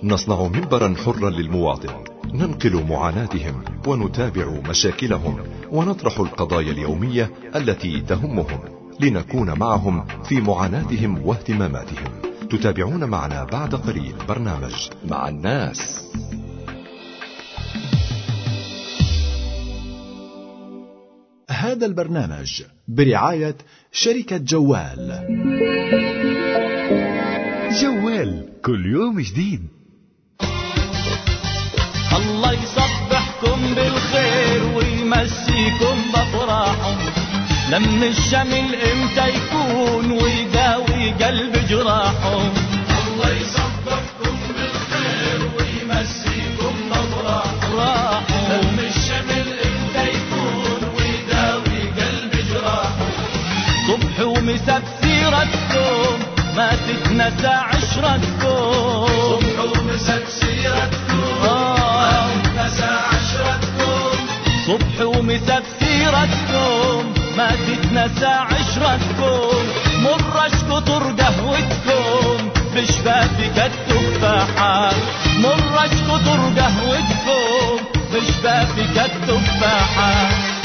نصنع منبرا حرا للمواطن، ننقل معاناتهم ونتابع مشاكلهم ونطرح القضايا اليومية التي تهمهم، لنكون معهم في معاناتهم واهتماماتهم. تتابعون معنا بعد قليل برنامج مع الناس. هذا البرنامج برعاية شركة جوال. جوال كل يوم جديد. الله يصبحكم بالخير ويمسيكم بفرحهم، لم الشمل امتى يكون ويداوي قلب جراحهم. الله يصبحكم بالخير ويمسيكم بفرحهم، لم الشمل امتى يكون ويداوي قلب جراحهم. صبح ومسا بسيرتكم ما تتنسى عشرتكم، صبح ومسا بسيرتكم ما تتنسى عشرتكم، صبح ومسا بسيرتكم ما تتنسى عشرتكم. مر اشقطر قهوتكم بشفافك التفاحات، مر اشقطر قهوتكم بشفافك التفاحات.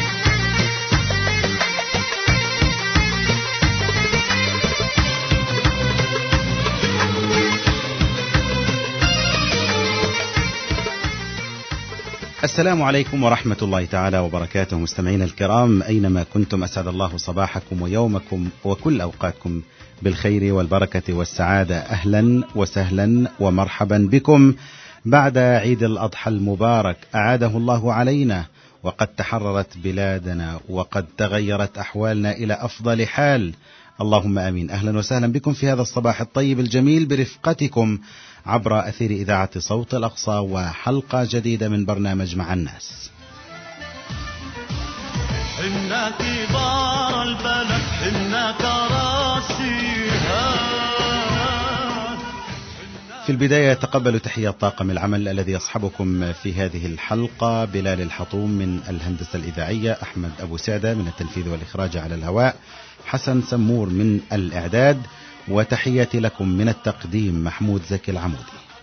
السلام عليكم ورحمة الله تعالى وبركاته. مستمعين الكرام أينما كنتم، أسعد الله صباحكم ويومكم وكل أوقاتكم بالخير والبركة والسعادة. أهلا وسهلا ومرحبا بكم بعد عيد الأضحى المبارك، أعاده الله علينا وقد تحررت بلادنا وقد تغيرت أحوالنا إلى أفضل حال، اللهم آمين. أهلا وسهلا بكم في هذا الصباح الطيب الجميل برفقتكم عبر أثير إذاعة صوت الأقصى، وحلقة جديدة من برنامج مع الناس. إنا كبار البلد إنا كراسيها. في البداية تقبلوا تحية طاقم العمل الذي يصحبكم في هذه الحلقة: بلال الحطوم من الهندسة الإذاعية، أحمد أبو سعدة من التنفيذ والإخراج على الهواء، حسن سمور من الإعداد، وتحياتي لكم من التقديم محمود زكي العمودي.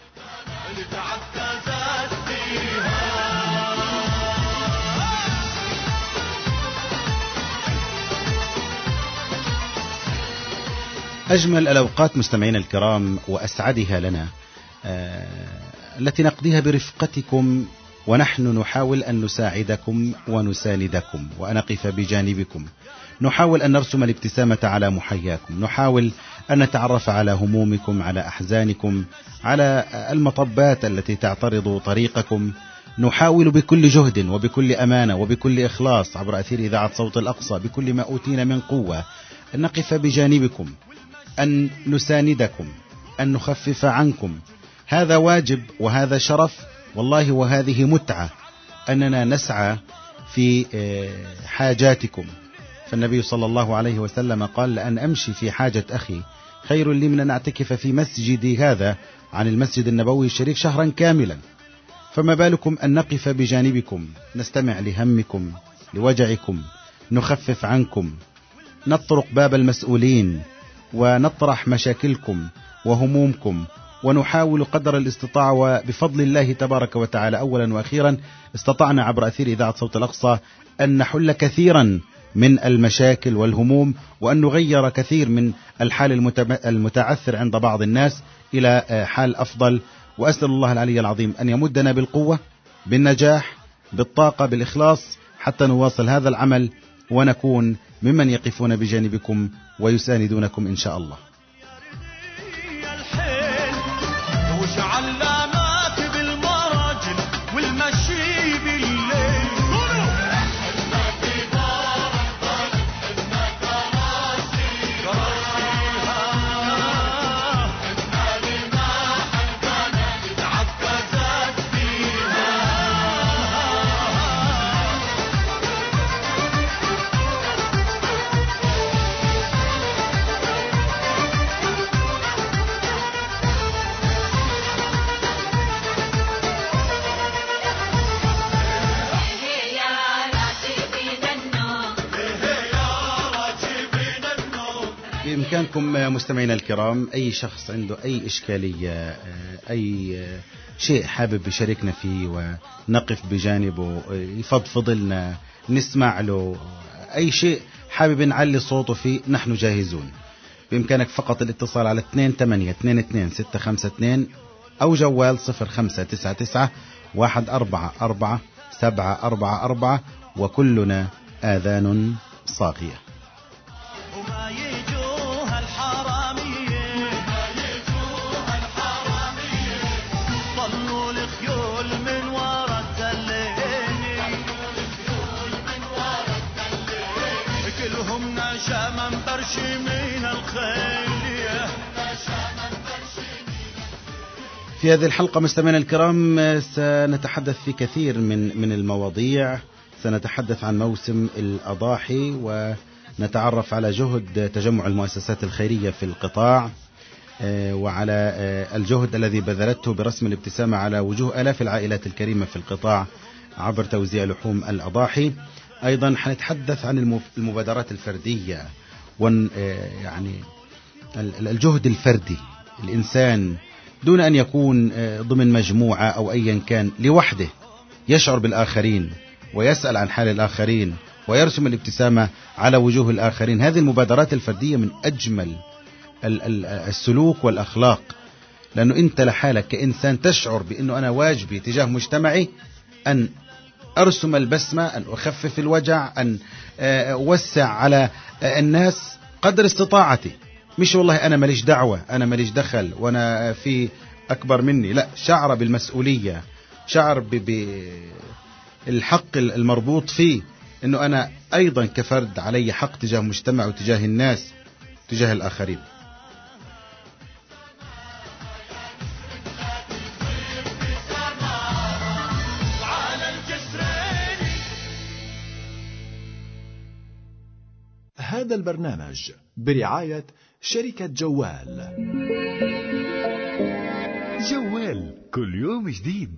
أجمل الأوقات مستمعين الكرام وأسعدها لنا التي نقضيها برفقتكم، ونحن نحاول أن نساعدكم ونساندكم ونقف بجانبكم، نحاول أن نرسم الابتسامة على محياكم، نحاول أن نتعرف على همومكم، على أحزانكم، على المطبات التي تعترض طريقكم. نحاول بكل جهد وبكل أمانة وبكل إخلاص عبر أثير إذاعة صوت الأقصى بكل ما أوتينا من قوة أن نقف بجانبكم، أن نساندكم، أن نخفف عنكم. هذا واجب وهذا شرف والله، وهذه متعة أننا نسعى في حاجاتكم. فالنبي صلى الله عليه وسلم قال: لأن أمشي في حاجة أخي خير لي من أن أعتكف في مسجدي هذا عن المسجد النبوي الشريف شهرا كاملا. فما بالكم أن نقف بجانبكم، نستمع لهمكم لوجعكم، نخفف عنكم، نطرق باب المسؤولين ونطرح مشاكلكم وهمومكم، ونحاول قدر الاستطاعة. وبفضل الله تبارك وتعالى أولا وأخيرا استطعنا عبر أثير إذاعة صوت الأقصى أن نحل كثيرا من المشاكل والهموم، وأن نغير كثير من الحال المتعثر عند بعض الناس إلى حال أفضل. وأسأل الله العلي العظيم أن يمدنا بالقوة، بالنجاح، بالطاقة، بالإخلاص، حتى نواصل هذا العمل ونكون ممن يقفون بجانبكم ويساندونكم إن شاء الله. بإمكانكم مستمعينا الكرام أي شخص عنده أي إشكالية، أي شيء حابب يشاركنا فيه ونقف بجانبه، يفضفض لنا، نسمع له، أي شيء حابب نعلي صوته فيه، نحن جاهزون. بإمكانك فقط الاتصال على 2822 أو جوال 0599 144 وكلنا آذان صاغية. وما يجوها الحرامية، ضلوا الخيول من ورا التلين، كلهم نجاما برشمين الخيلية. في هذه الحلقة مستمعينا الكرام سنتحدث في كثير من المواضيع. سنتحدث عن موسم الأضاحي ونتعرف على جهد تجمع المؤسسات الخيرية في القطاع، وعلى الجهد الذي بذلته برسم الابتسامة على وجوه آلاف العائلات الكريمة في القطاع عبر توزيع لحوم الأضاحي. أيضا حنتحدث عن المبادرات الفردية، يعني الجهد الفردي، الإنسان دون أن يكون ضمن مجموعة أو أيا كان لوحده يشعر بالآخرين ويسأل عن حال الآخرين ويرسم الابتسامة على وجوه الآخرين. هذه المبادرات الفردية من أجمل السلوك والأخلاق، لأنه أنت لحالك كإنسان تشعر بأنه أنا واجبي تجاه مجتمعي أن أرسم البسمة، أن أخفف الوجع، أن أوسع على الناس قدر استطاعتي. مش والله أنا ماليش دعوة، أنا ماليش دخل، وأنا في أكبر مني. لا، شعر بالمسؤولية، شعر بالحق المربوط فيه، أنه أنا أيضا كفرد علي حق تجاه مجتمع وتجاه الناس تجاه الآخرين. هذا البرنامج برعاية شركة جوال. جوال كل يوم جديد.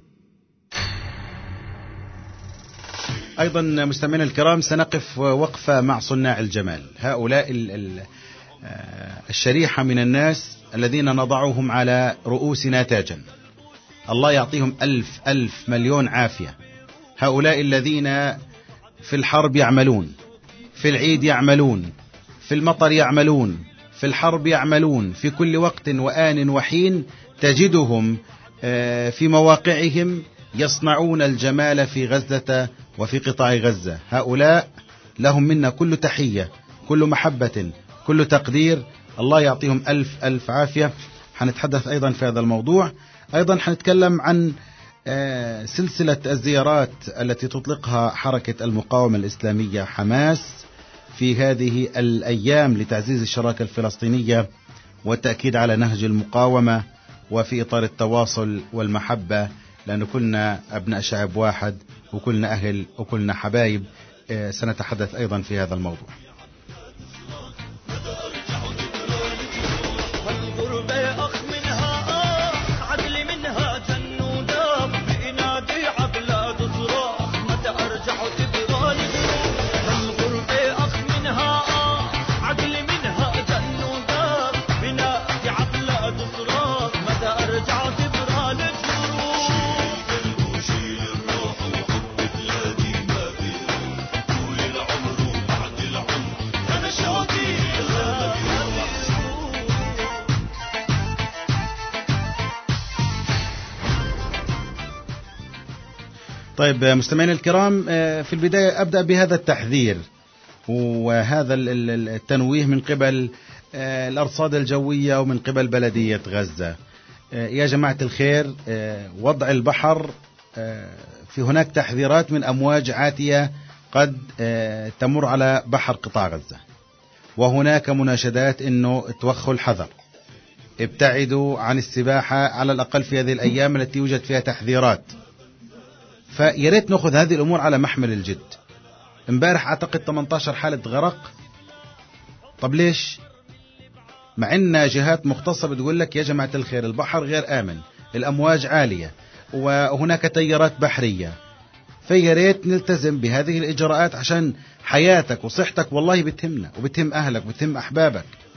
أيضا مستمعينا الكرام سنقف وقفة مع صناع الجمال، هؤلاء الشريحة من الناس الذين نضعهم على رؤوسنا تاجا، الله يعطيهم ألف مليون عافية. هؤلاء الذين في الحرب يعملون، في العيد يعملون، في المطر يعملون، في الحرب يعملون، في كل وقت وآن وحين تجدهم في مواقعهم يصنعون الجمال في غزة وفي قطاع غزة. هؤلاء لهم منا كل تحية، كل محبة، كل تقدير. الله يعطيهم ألف عافية. حنتحدث أيضا في هذا الموضوع. أيضا حنتكلم عن سلسلة الزيارات التي تطلقها حركة المقاومة الإسلامية حماس في هذه الأيام لتعزيز الشراكة الفلسطينية والتأكيد على نهج المقاومة، وفي إطار التواصل والمحبة، لأن كلنا أبناء شعب واحد وكلنا أهل وكلنا حبايب. سنتحدث أيضا في هذا الموضوع. طيب مستمعينا الكرام، في البداية أبدأ بهذا التحذير وهذا التنويه من قبل الأرصاد الجوية ومن قبل بلدية غزة. يا جماعة الخير، وضع البحر في هناك تحذيرات من أمواج عاتية قد تمر على بحر قطاع غزة، وهناك مناشدات أنه توخوا الحذر، ابتعدوا عن السباحة على الأقل في هذه الأيام التي يوجد فيها تحذيرات. فياريت نأخذ هذه الأمور على محمل الجد. امبارح أعتقد 18 حالة غرق. طب ليش؟ مع أن جهات مختصة بتقول لك يا جماعة الخير البحر غير آمن، الأمواج عالية وهناك تيارات بحرية. فياريت نلتزم بهذه الإجراءات عشان حياتك وصحتك والله بتهمنا وبتهم أهلك وبتهم أحبابك.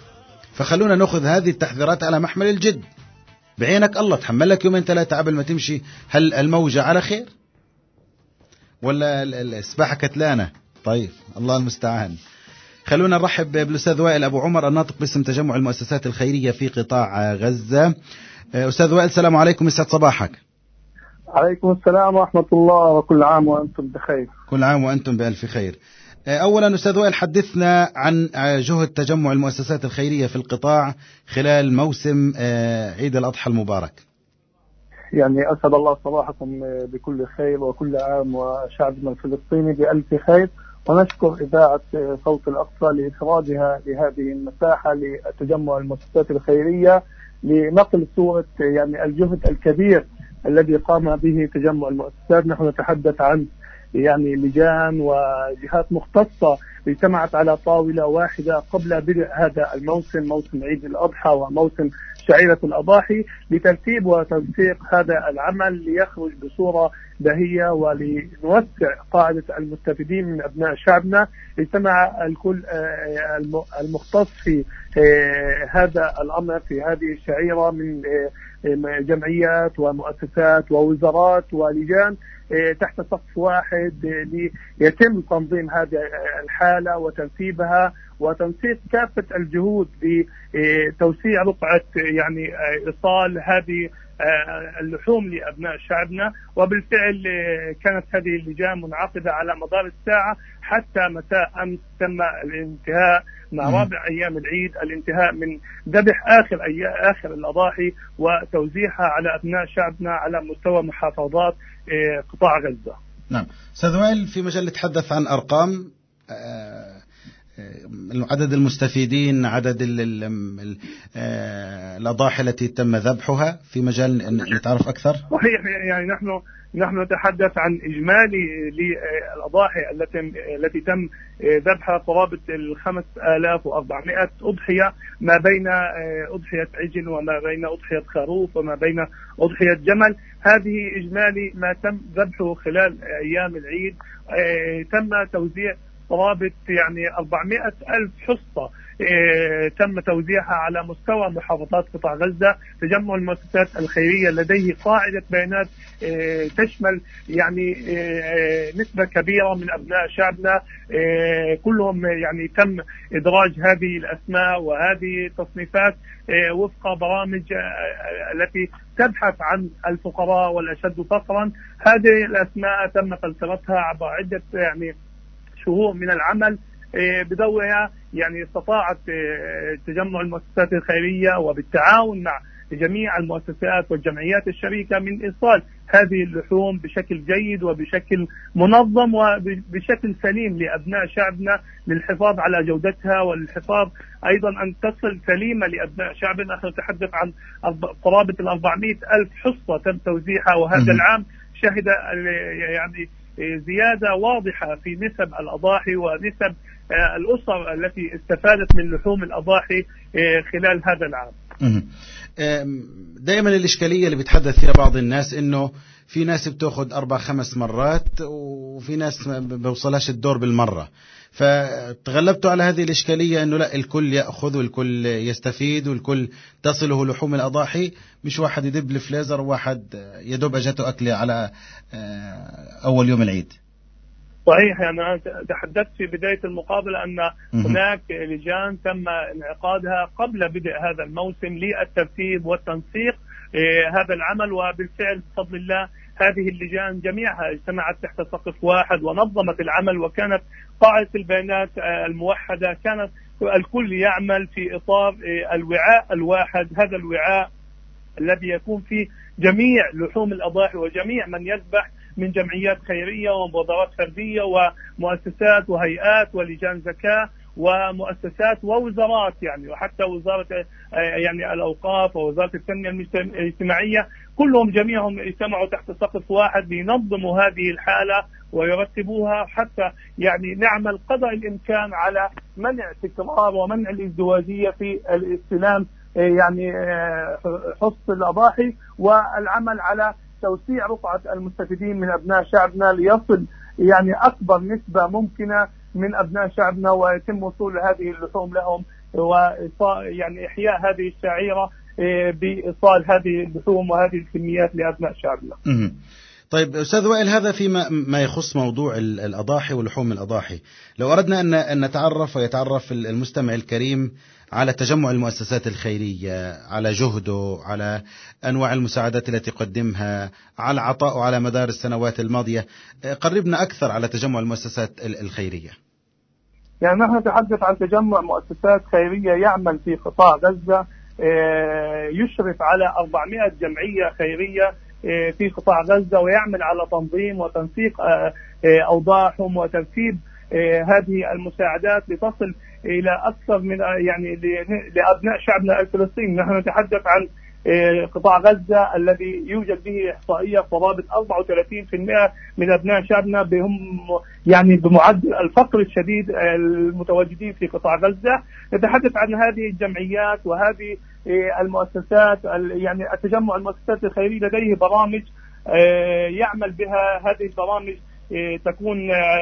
فخلونا نأخذ هذه التحذيرات على محمل الجد. بعينك الله، تحمل لك يومين 3 قبل ما تمشي. هل الموجة على خير ولا السباحة كتلانة؟ طيب الله المستعان. خلونا نرحب بالأستاذ وائل أبو عمر الناطق باسم تجمع المؤسسات الخيرية في قطاع غزة. أستاذ وائل السلام عليكم، يسعد صباحك. عليكم السلام ورحمة الله، وكل عام وأنتم بخير. كل عام وأنتم بألف خير. أولا أستاذ وائل، حدثنا عن جهد تجمع المؤسسات الخيرية في القطاع خلال موسم عيد الأضحى المبارك. يعني أسعد الله صباحكم بكل خير، وكل عام وشعبنا الفلسطيني بألف خير. ونشكر إذاعة صوت الأقصى لإخراجها لهذه المساحة لتجمع المؤسسات الخيرية لنقل صورة يعني الجهد الكبير الذي قام به تجمع المؤسسات. نحن نتحدث عن يعني لجان وجهات مختصة اجتمعت على طاولة واحدة قبل بدء هذا الموسم، موسم عيد الأضحى وموسم شعيرة الأضاحي، لترتيب وتنسيق هذا العمل ليخرج بصورة بهية ولنوسع قاعدة المستفيدين من أبناء شعبنا. اجتمع الكل المختص في هذا الأمر في هذه الشعيرة من جمعيات ومؤسسات ووزارات ولجان تحت سقف واحد ليتم تنظيم هذه الحالة وترتيبها وتنسيق كافة الجهود لتوسيع رقعة يعني إيصال هذه اللحوم لأبناء شعبنا. وبالفعل كانت هذه اللجان منعقدة على مدار الساعة حتى مساء أمس. تم الانتهاء مع رابع أيام العيد، الانتهاء من ذبح آخر الأضاحي وتوزيعها على أبناء شعبنا على مستوى محافظات قطاع غزة. نعم أستاذ وائل، في مجال نتحدث عن أرقام عدد المستفيدين، عدد الأضاحي التي تم ذبحها، في مجال نتعرف أكثر. صحيح، يعني نحن نتحدث عن إجمالي للأضاحي التي تم ذبحها قرابة 5400 أضحية، ما بين أضحية عجل وما بين أضحية خروف وما بين أضحية جمل. هذه إجمالي ما تم ذبحه خلال أيام العيد. تم توزيع قرابة يعني 400,000 حصة تم توزيعها على مستوى محافظات قطاع غزة. تجمع المؤسسات الخيرية لديه قاعدة بيانات تشمل يعني نسبة كبيرة من أبناء شعبنا، كلهم يعني تم إدراج هذه الأسماء وهذه التصنيفات وفق برامج التي تبحث عن الفقراء والأشد فقرا. هذه الأسماء تم فلترتها عبر عدة يعني شهور من العمل بدورها. يعني استطاعت تجمع المؤسسات الخيرية وبالتعاون مع جميع المؤسسات والجمعيات الشريكة من إيصال هذه اللحوم بشكل جيد وبشكل منظم وبشكل سليم لأبناء شعبنا للحفاظ على جودتها وللحفاظ أيضا أن تصل سليمة لأبناء شعبنا. نحن نتحدث عن قرابة 400,000 حصة تم توزيعها، وهذا العام شهد يعني زيادة واضحة في نسب الأضاحي ونسب الأسر التي استفادت من لحوم الأضاحي خلال هذا العام. دائما الإشكالية اللي بيتحدث فيها بعض الناس إنه في ناس بتأخذ 4-5 مرات وفي ناس ما بوصلهاش الدور بالمرة. فتغلبتوا على هذه الإشكالية إنه لا، الكل يأخذ والكل يستفيد والكل تصله لحوم الأضاحي، مش واحد يدب الفليزر وواحد يدوب أجته أكله على أول يوم العيد. صحيح، يعني أنا تحدثت في بداية المقابلة أن هناك لجان تم انعقادها قبل بدء هذا الموسم للترتيب والتنسيق هذا العمل، وبالفعل بفضل الله هذه اللجان جميعها اجتمعت تحت سقف واحد ونظمت العمل، وكانت قاعدة البيانات الموحدة، كانت الكل يعمل في إطار الوعاء الواحد. هذا الوعاء الذي يكون فيه جميع لحوم الأضاحي وجميع من يذبح من جمعيات خيرية ومبادرات فردية ومؤسسات وهيئات ولجان زكاة ومؤسسات ووزارات، يعني وحتى وزارة يعني الأوقاف ووزارة التنمية الاجتماعية، كلهم جميعهم اجتمعوا تحت سقف واحد لينظموا هذه الحالة ويرتبوها حتى يعني نعمل قدر الإمكان على منع تكرار ومنع الازدواجية في الاستلام يعني حصص الأضاحي، والعمل على توسيع رقعة المستفيدين من أبناء شعبنا ليصل يعني أكبر نسبة ممكنة من أبناء شعبنا ويتم وصول هذه اللحوم لهم يعني إحياء هذه الشعيرة بإيصال هذه اللحوم وهذه الكميات لأبناء شعبنا. طيب أستاذ وائل، هذا فيما ما يخص موضوع الأضاحي ولحوم الأضاحي. لو أردنا أن نتعرف ويتعرف المستمع الكريم على تجمع المؤسسات الخيرية، على جهده، على أنواع المساعدات التي قدمها، على عطائه على مدار السنوات الماضية، قربنا أكثر على تجمع المؤسسات الخيرية. يعني نحن نتحدث عن تجمع مؤسسات خيرية يعمل في قطاع غزة، يشرف على 400 جمعية خيرية في قطاع غزة، ويعمل على تنظيم وتنسيق أوضاعهم وترتيب هذه المساعدات لتصل إلى أكثر من يعني لأبناء شعبنا الفلسطيني. نحن نتحدث عن قطاع غزة الذي يوجد به إحصائية قرابة 34% من أبناء شعبنا بهم يعني بمعدل الفقر الشديد المتواجدين في قطاع غزة. نتحدث عن هذه الجمعيات وهذه المؤسسات، يعني التجمع المؤسسات الخيرية لديه برامج يعمل بها. هذه البرامج تكون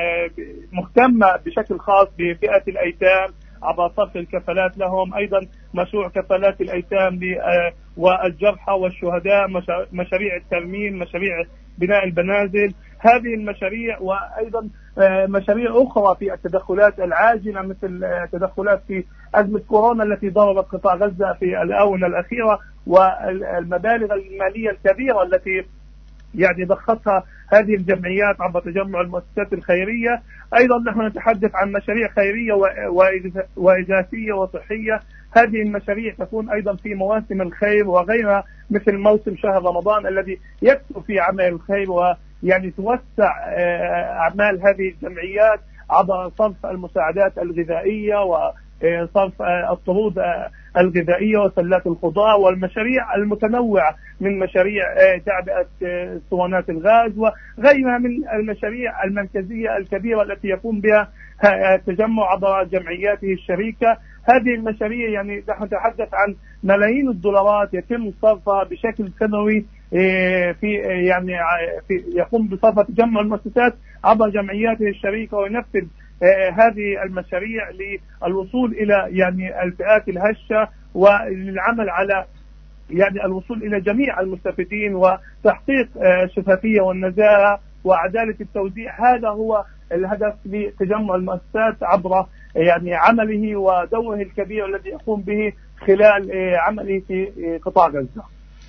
مهتمة بشكل خاص بفئة الأيتام عبر صرف الكفالات لهم، أيضا مشروع كفالات الأيتام والجرحى والشهداء، مشاريع الترميم، مشاريع بناء المنازل. هذه المشاريع وأيضا مشاريع أخرى في التدخلات العاجلة مثل تدخلات في أزمة كورونا التي ضربت قطاع غزة في الآونة الأخيرة، والمبالغ المالية الكبيرة التي يعني ضختها هذه الجمعيات عبر تجمع المؤسسات الخيرية. أيضا نحن نتحدث عن مشاريع خيرية وإغاثية وصحية. هذه المشاريع تكون أيضا في مواسم الخير وغيرها، مثل موسم شهر رمضان الذي يكثر في عمل الخير، ويعني توسع أعمال هذه الجمعيات عبر صرف المساعدات الغذائية وصرف الطرود الغذائية وسلات الخضار، والمشاريع المتنوعة من مشاريع تعبئة اسطوانات الغاز وغيرها من المشاريع المركزية الكبيرة التي يقوم بها التجمع عبر جمعياته الشريكة. هذه المشاريع يعني نحن نتحدث عن ملايين الدولارات يتم صرفها بشكل سنوي في يعني يقوم بصرف تجمع المؤسسات عبر جمعياته الشريكة، وينفذ هذه المشاريع للوصول إلى يعني الفئات الهشة وللعمل على يعني الوصول إلى جميع المستفيدين وتحقيق الشفافية والنزاهة وعدالة التوزيع. هذا هو الهدف لتجمع المؤسسات عبر يعني عمله ودوره الكبير الذي يقوم به خلال عمله في قطاع غزة.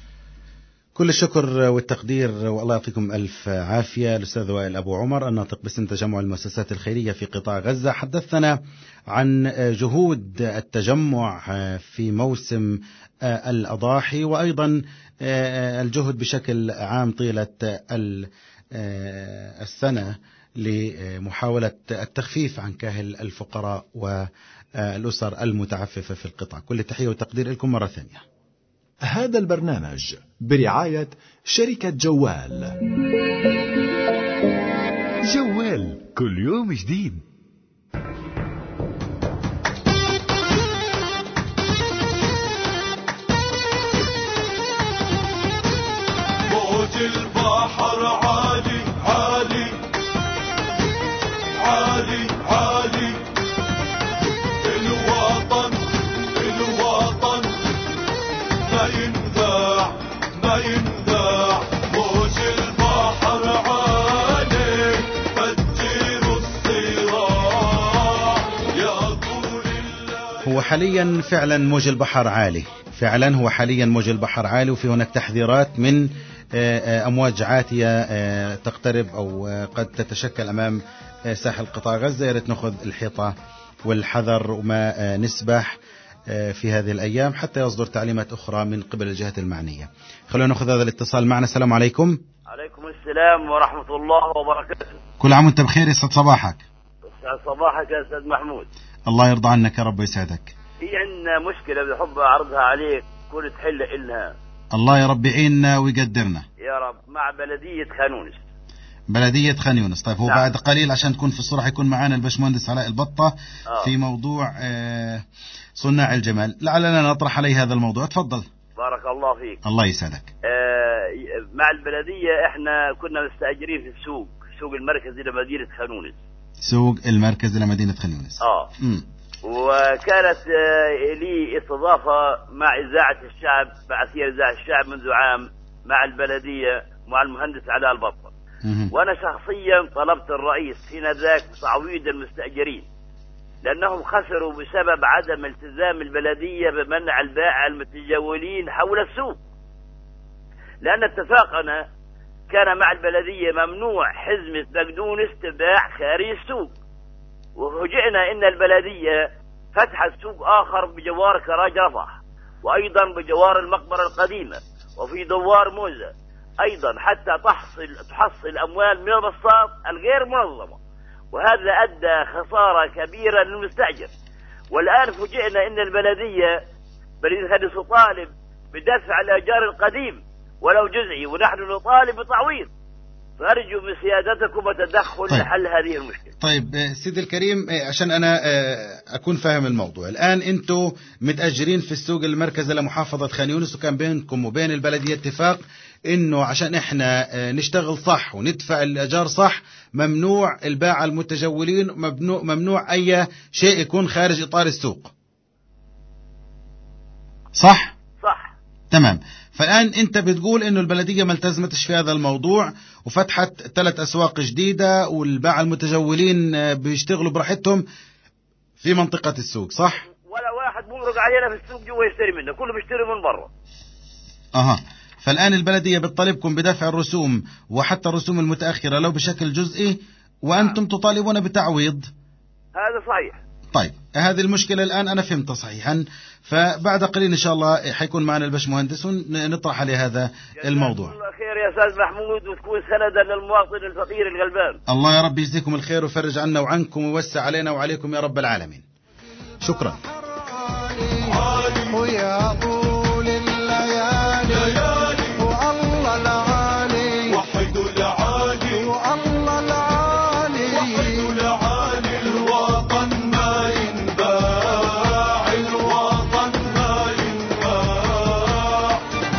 كل الشكر والتقدير، والله يعطيكم ألف عافية. الأستاذ وائل أبو عمر، الناطق باسم تجمع المؤسسات الخيرية في قطاع غزة، حدثنا عن جهود التجمع في موسم الأضاحي، وأيضا الجهد بشكل عام طيلة السنة لمحاولة التخفيف عن كاهل الفقراء والأسر المتعففة في القطاع. كل التحية والتقدير لكم مرة ثانية. هذا البرنامج برعاية شركة جوال. جوال كل يوم جديد. موج البحر عالي عالي عالي عالي، الوطن الوطن ما ينذاع ما ينذاع. موج البحر عالي فجر الصراع يا طول الله. هو حاليا فعلا موج البحر عالي، فعلا هو حاليا موج البحر عالي، وفي هناك تحذيرات من أمواج عاتية تقترب أو قد تتشكل أمام ساحل قطاع غزة. يا ريت نأخذ الحيطة والحذر وما نسبح في هذه الأيام حتى يصدر تعليمات أخرى من قبل الجهات المعنية. خلونا نأخذ هذا الاتصال معنا. السلام عليكم. عليكم السلام ورحمة الله وبركاته. كل عام وانت بخير، يسعد صباحك. يسعد صباحك يا أستاذ محمود. الله يرضى عنك يا رب ويسعدك. في عندنا مشكلة بدي أحب أعرضها عليك كل تحل إلها. الله يا رب يعيننا ويقدرنا يا رب. مع بلدية خانونس. بلدية خان يونس. طيب هو نعم. بعد قليل عشان تكون في الصورة حيكون معنا الباشمهندس علاء البطة في موضوع صناع الجمال، لعلنا نطرح عليه هذا الموضوع. تفضل. بارك الله فيك. الله يسعدك. مع البلدية احنا كنا مستأجرين في سوق المركز إلى مدينة خانونس. سوق المركز إلى مدينة خان يونس. وكانت لي استضافة مع إذاعة الشعب، مع سير إذاعة الشعب منذ عام مع البلدية مع المهندس علاء البطل. وأنا شخصيا طلبت الرئيس حين ذاك تعويض المستأجرين لأنهم خسروا بسبب عدم التزام البلدية بمنع البائع المتجولين حول السوق، لأن اتفاقنا كان مع البلدية ممنوع حزمة بقدونس تباع خارج السوق. وفوجئنا ان البلدية فتحت سوق اخر بجوار كراج رفح، وايضا بجوار المقبرة القديمة، وفي دوار موزة ايضا، حتى تحصل اموال من البساط الغير منظمة، وهذا ادى خسارة كبيرة للمستأجر. والان فوجئنا ان البلدية تطالب بدفع الايجار القديم ولو جزئي، ونحن نطالب بتعويض. فأرجو من سيادتكم التدخل لحل هذه المشكلة. طيب سيدي الكريم، عشان أنا أكون فاهم الموضوع، الآن أنتم متأجرين في السوق المركزي لمحافظة خان يونس، وكان بينكم وبين البلدية اتفاق إنه عشان إحنا نشتغل صح وندفع الأجار صح ممنوع الباعة المتجولين، ممنوع أي شيء يكون خارج إطار السوق، صح؟ صح تمام. فالآن أنت بتقول إنه البلدية ما التزمتش في هذا الموضوع وفتحت 3 أسواق جديدة، والباعة المتجولين بيشتغلوا براحتهم في منطقة السوق، صح؟ ولا واحد ممرق علينا في السوق جوا يشتري منه، كله بيشتري من برا. فالآن البلدية بتطالبكم بدفع الرسوم، وحتى الرسوم المتأخرة لو بشكل جزئي، وأنتم تطالبون بتعويض. هذا صحيح. طيب هذه المشكلة الآن أنا فهمتها صحيحا، فبعد قليل إن شاء الله حيكون معنا الباشمهندس ونطرح عليه هذا الموضوع. الله خير يا أستاذ محمود، وتكون سندا للمواطن الفقير الغلبان. الله يا رب يجزيكم الخير ويفرج عنا وعنكم ويوسع علينا وعليكم يا رب العالمين. شكرا. ويا طول الليالي والله العالي، وحدوا العالي والله العالي، وحدوا العالي، الوطن ما ينباع، الوطن ما ينباع.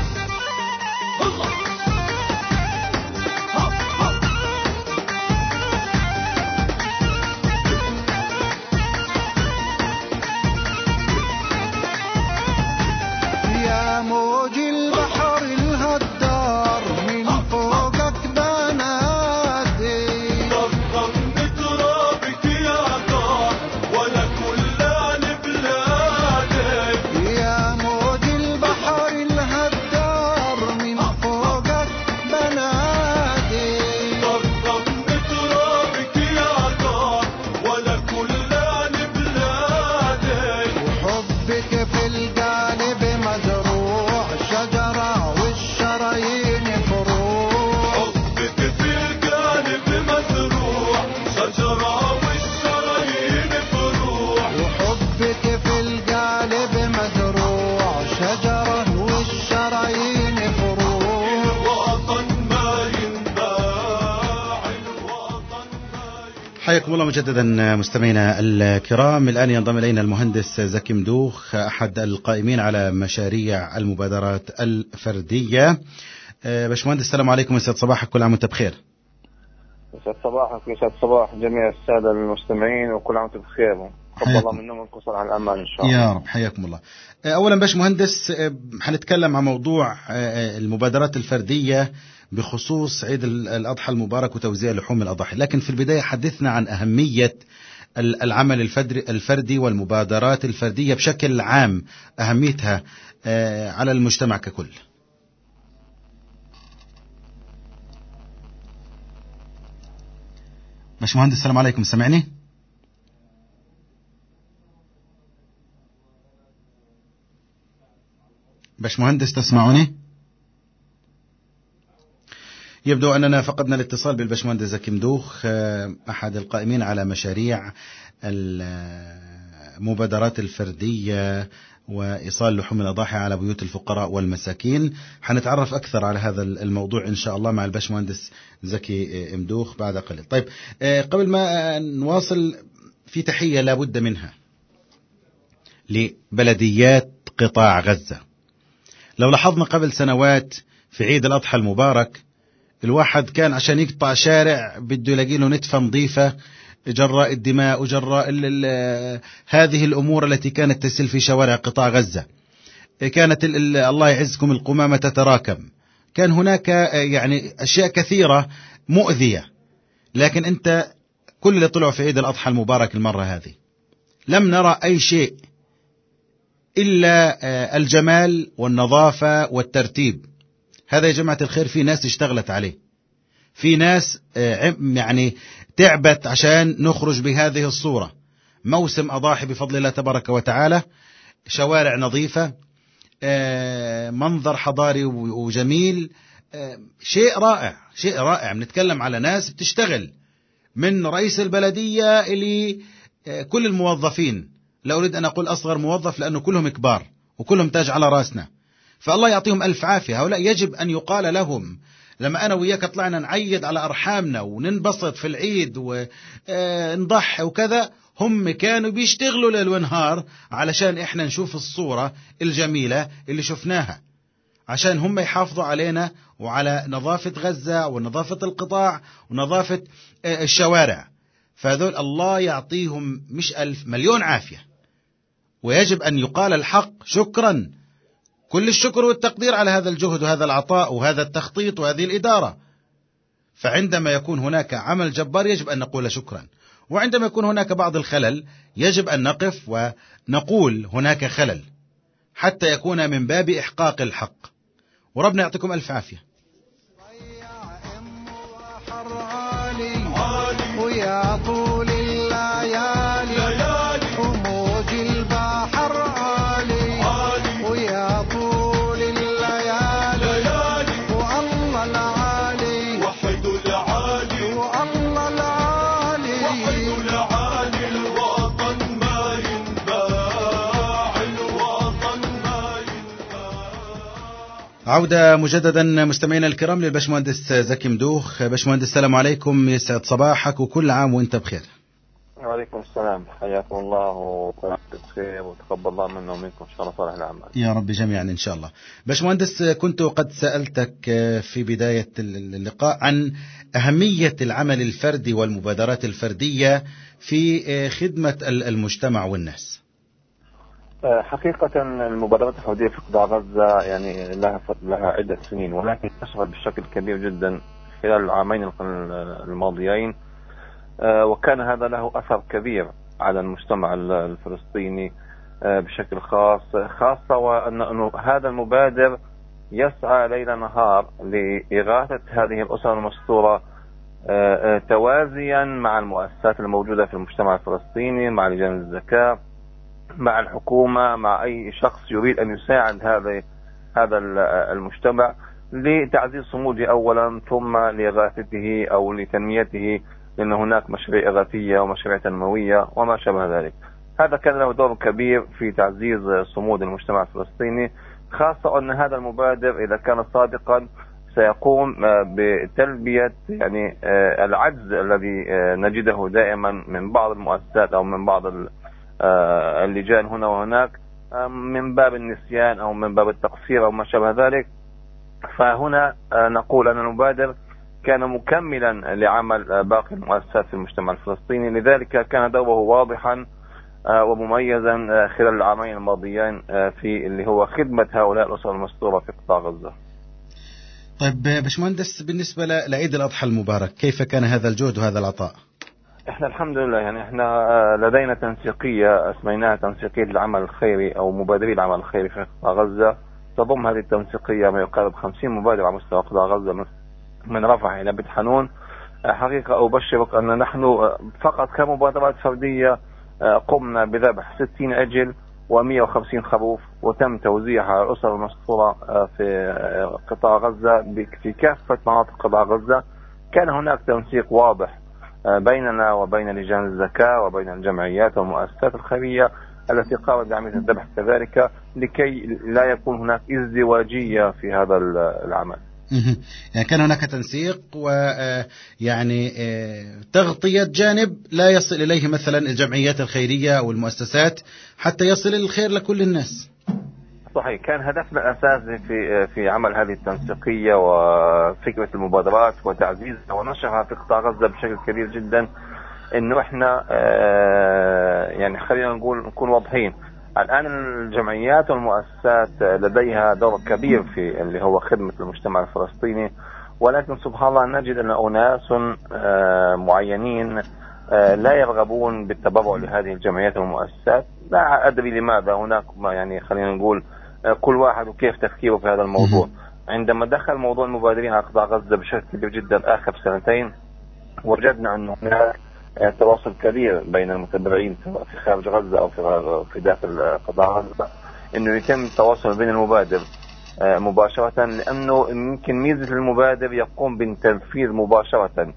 يا موج البحر الهدار من فوقك بنادي، ضخم بترابك يا دار ولا كلان بلادك. يا موج البحر الهدار من فوقك بنادي، ضخم بترابك يا دار ولا كلان بلادك. وحبك في القلب مزروع شجرة والشرايين فروع، حبك في القلب مزروع شجرة والشرايين فروع، وحبك في القلب مزروع شجرة والشرايين فروع. الوطن ما ينباع، الوطن ما ينباع. حياكم الله مجددا مستمعينا الكرام. الآن ينضم إلينا المهندس زكي مدوخ، أحد القائمين على مشاريع المبادرات الفردية. باشمهندس السلام عليكم، يسعد صباحك، كل عام وانت بخير. يسعد صباحك ويسعد صباح جميع السادة المستمعين، وكل عام وانتم بخير. تفضل الله منهم والقصر على الأمان إن شاء الله. يا رب حياكم الله. أولا باشمهندس، حنتكلم عن موضوع المبادرات الفردية بخصوص عيد الأضحى المبارك وتوزيع لحوم الأضاحي، لكن في البداية حدثنا عن أهمية العمل الفردي والمبادرات الفردية بشكل عام، أهميتها على المجتمع ككل. باشمهندس السلام عليكم، سمعني؟ باشمهندس تسمعوني؟ يبدو أننا فقدنا الاتصال بالباشمهندس زكي مدوخ، أحد القائمين على مشاريع المبادرات الفردية وإيصال لحوم الأضاحي على بيوت الفقراء والمساكين. حنتعرف أكثر على هذا الموضوع إن شاء الله مع الباشمهندس زكي مدوخ بعد قليل. طيب قبل ما نواصل، في تحية لابد منها لبلديات قطاع غزة. لو لاحظنا قبل سنوات في عيد الأضحى المبارك، الواحد كان عشان يقطع شارع بده يلاقي له نتفة نظيفة جراء الدماء وجراء هذه الأمور التي كانت تسل في شوارع قطاع غزة. كانت الله يعزكم القمامة تتراكم، كان هناك يعني أشياء كثيرة مؤذية، لكن أنت كل اللي طلعوا في عيد الأضحى المبارك المرة هذه لم نرى أي شيء إلا الجمال والنظافة والترتيب. هذا يا جماعة الخير في ناس اشتغلت عليه، في ناس يعني تعبت عشان نخرج بهذه الصورة. موسم أضاحي بفضل الله تبارك وتعالى، شوارع نظيفة، منظر حضاري وجميل، شيء رائع، شيء رائع. بنتكلم على ناس بتشتغل من رئيس البلدية إلى كل الموظفين، لا أريد أن أقول أصغر موظف لأنه كلهم كبار وكلهم تاج على رأسنا، فالله يعطيهم ألف عافية. هؤلاء يجب أن يقال لهم لما أنا وياك طلعنا نعيد على أرحامنا وننبسط في العيد ونضحي وكذا، هم كانوا بيشتغلوا ليل ونهار علشان إحنا نشوف الصورة الجميلة اللي شفناها، عشان هم يحافظوا علينا وعلى نظافة غزة ونظافة القطاع ونظافة الشوارع. فهذول الله يعطيهم مش ألف مليون عافية، ويجب أن يقال الحق شكرا، كل الشكر والتقدير على هذا الجهد وهذا العطاء وهذا التخطيط وهذه الإدارة. فعندما يكون هناك عمل جبار يجب أن نقول شكرا، وعندما يكون هناك بعض الخلل يجب أن نقف ونقول هناك خلل حتى يكون من باب إحقاق الحق. وربنا يعطيكم ألف عافية. ويا طول الليالي وموج البحر عالي، ويا طول الليالي والله العالي، وحد العالي والله العالي، وحد العالي، الوطن ما ينباع، الوطن ما ينباع. عودة مجددا مستمعينا الكرام للبشمهندس زكي مدوخ. بشمهندس السلام عليكم، يسعد صباحك وكل عام وانت بخير. وعليكم السلام، حياكم الله وكنتم بخير وتقبل الله منا ومنكم إن شاء الله صالح الأعمال يا رب جميعا إن شاء الله. باشمهندس، كنت قد سألتك في بداية اللقاء عن أهمية العمل الفردي والمبادرات الفردية في خدمة المجتمع والناس. حقيقة المبادرات الحدودية في قطاع غزة يعني لها عدة سنين، ولكن انتشرت بشكل كبير جدا خلال العامين الماضيين، وكان هذا له أثر كبير على المجتمع الفلسطيني بشكل خاصة وأن هذا المبادر يسعى ليل نهار لإغاثة هذه الأسر المستورة توازيا مع المؤسسات الموجودة في المجتمع الفلسطيني، مع لجان الزكاة، مع الحكومة، مع أي شخص يريد أن يساعد هذا المجتمع لتعزيز صموده أولا، ثم لإغاثته أو لتنميته، لأن هناك مشاريع إغاثية ومشاريع تنموية وما شابه ذلك. هذا كان له دور كبير في تعزيز صمود المجتمع الفلسطيني، خاصة أن هذا المبادر إذا كان صادقا سيقوم بتلبية يعني العجز الذي نجده دائما من بعض المؤسسات أو من بعض اللجان هنا وهناك، من باب النسيان أو من باب التقصير أو ما شابه ذلك. فهنا نقول أن المبادر كان مكملا لعمل باقي المؤسسات في المجتمع الفلسطيني، لذلك كان دوره واضحا ومميزا خلال العامين الماضيين في اللي هو خدمة هؤلاء الأسر المستورة في قطاع غزة. طيب باشمهندس، بالنسبة لعيد الأضحى المبارك كيف كان هذا الجهد وهذا العطاء؟ احنا الحمد لله يعني احنا لدينا تنسيقية اسميناها تنسيقية العمل الخيري او مبادري العمل الخيري في قطاع غزة. تضم هذه التنسيقية ما يقارب 50 مبادر على مستوى قطاع غزة من رفح الى بيت حنون. حقيقة ابشرك ان نحن فقط كمبادرات فردية قمنا بذبح 60 عجل و150 خروف، وتم توزيعها على الاسر المستورة في قطاع غزة في كافة مناطق قطاع غزة. كان هناك تنسيق واضح بيننا وبين لجان الزكاة وبين الجمعيات والمؤسسات الخيرية التي قامت بعملية الذبح كذلك، لكي لا يكون هناك ازدواجية في هذا العمل. يعني كان هناك تنسيق ويعني تغطية جانب لا يصل إليه مثلا الجمعيات الخيرية أو المؤسسات حتى يصل الخير لكل الناس. صحيح، كان هدفنا الأساسي في عمل هذه التنسيقية وفكرة المبادرات وتعزيزها ونشرها في قطاع غزة بشكل كبير جدا، انه احنا يعني خلينا نكون واضحين. الان الجمعيات والمؤسسات لديها دور كبير في اللي هو خدمة المجتمع الفلسطيني، ولكن سبحان الله نجد ان اناس معينين لا يرغبون بالتبرع لهذه الجمعيات والمؤسسات. لا ادري لماذا. هناك يعني خلينا نقول كل واحد وكيف تفكيره في هذا الموضوع. عندما دخل موضوع المبادرين على قطاع غزة بشكل كبير جدا آخر سنتين، وجدنا أن هناك تواصل كبير بين المتبرعين سواء في خارج غزة أو في داخل قطاع غزة، أنه يتم التواصل بين المبادر مباشرة، لأنه يمكن ميزة المبادر يقوم بالتنفيذ مباشرة.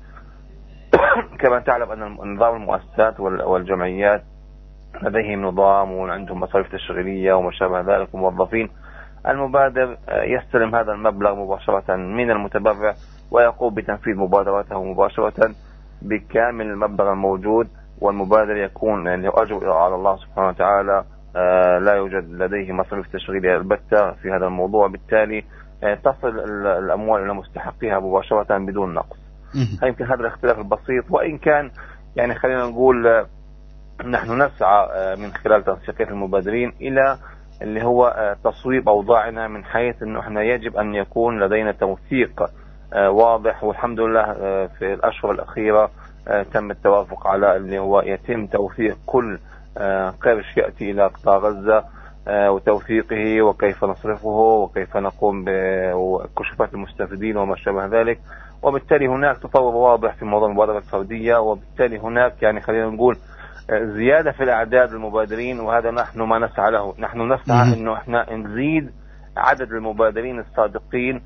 كما تعلم أن نظام المؤسسات والجمعيات لديهم نظام وعندهم مصاريف تشغيلية وما شابه ذلك وموظفين. المبادر يستلم هذا المبلغ مباشرة من المتبرع ويقوم بتنفيذ مبادراته مباشرة بكامل المبلغ الموجود، والمبادر يكون يعني أجر على الله سبحانه وتعالى، لا يوجد لديه مصاريف تشغيلية البتة في هذا الموضوع، بالتالي تصل الأموال إلى مستحقيها مباشرة بدون نقص. يمكن هذا الاختلاف البسيط، وإن كان يعني خلينا نقول نحن نسعى من خلال تنسيقية المبادرين إلى اللي هو تصويب أوضاعنا، من حيث أنه احنا يجب أن يكون لدينا توثيق واضح. والحمد لله في الأشهر الأخيرة تم التوافق على اللي هو يتم توثيق كل قرش يأتي إلى قطاع غزة وتوثيقه وكيف نصرفه وكيف نقوم بكشوفات المستفيدين وما شابه ذلك. وبالتالي هناك تطور واضح في موضوع المبادرة الفردية، وبالتالي هناك يعني خلينا نقول زيادة في الأعداد المبادرين، وهذا نحن ما نسعى له. نحن نسعى إنه إحنا نزيد عدد المبادرين الصادقين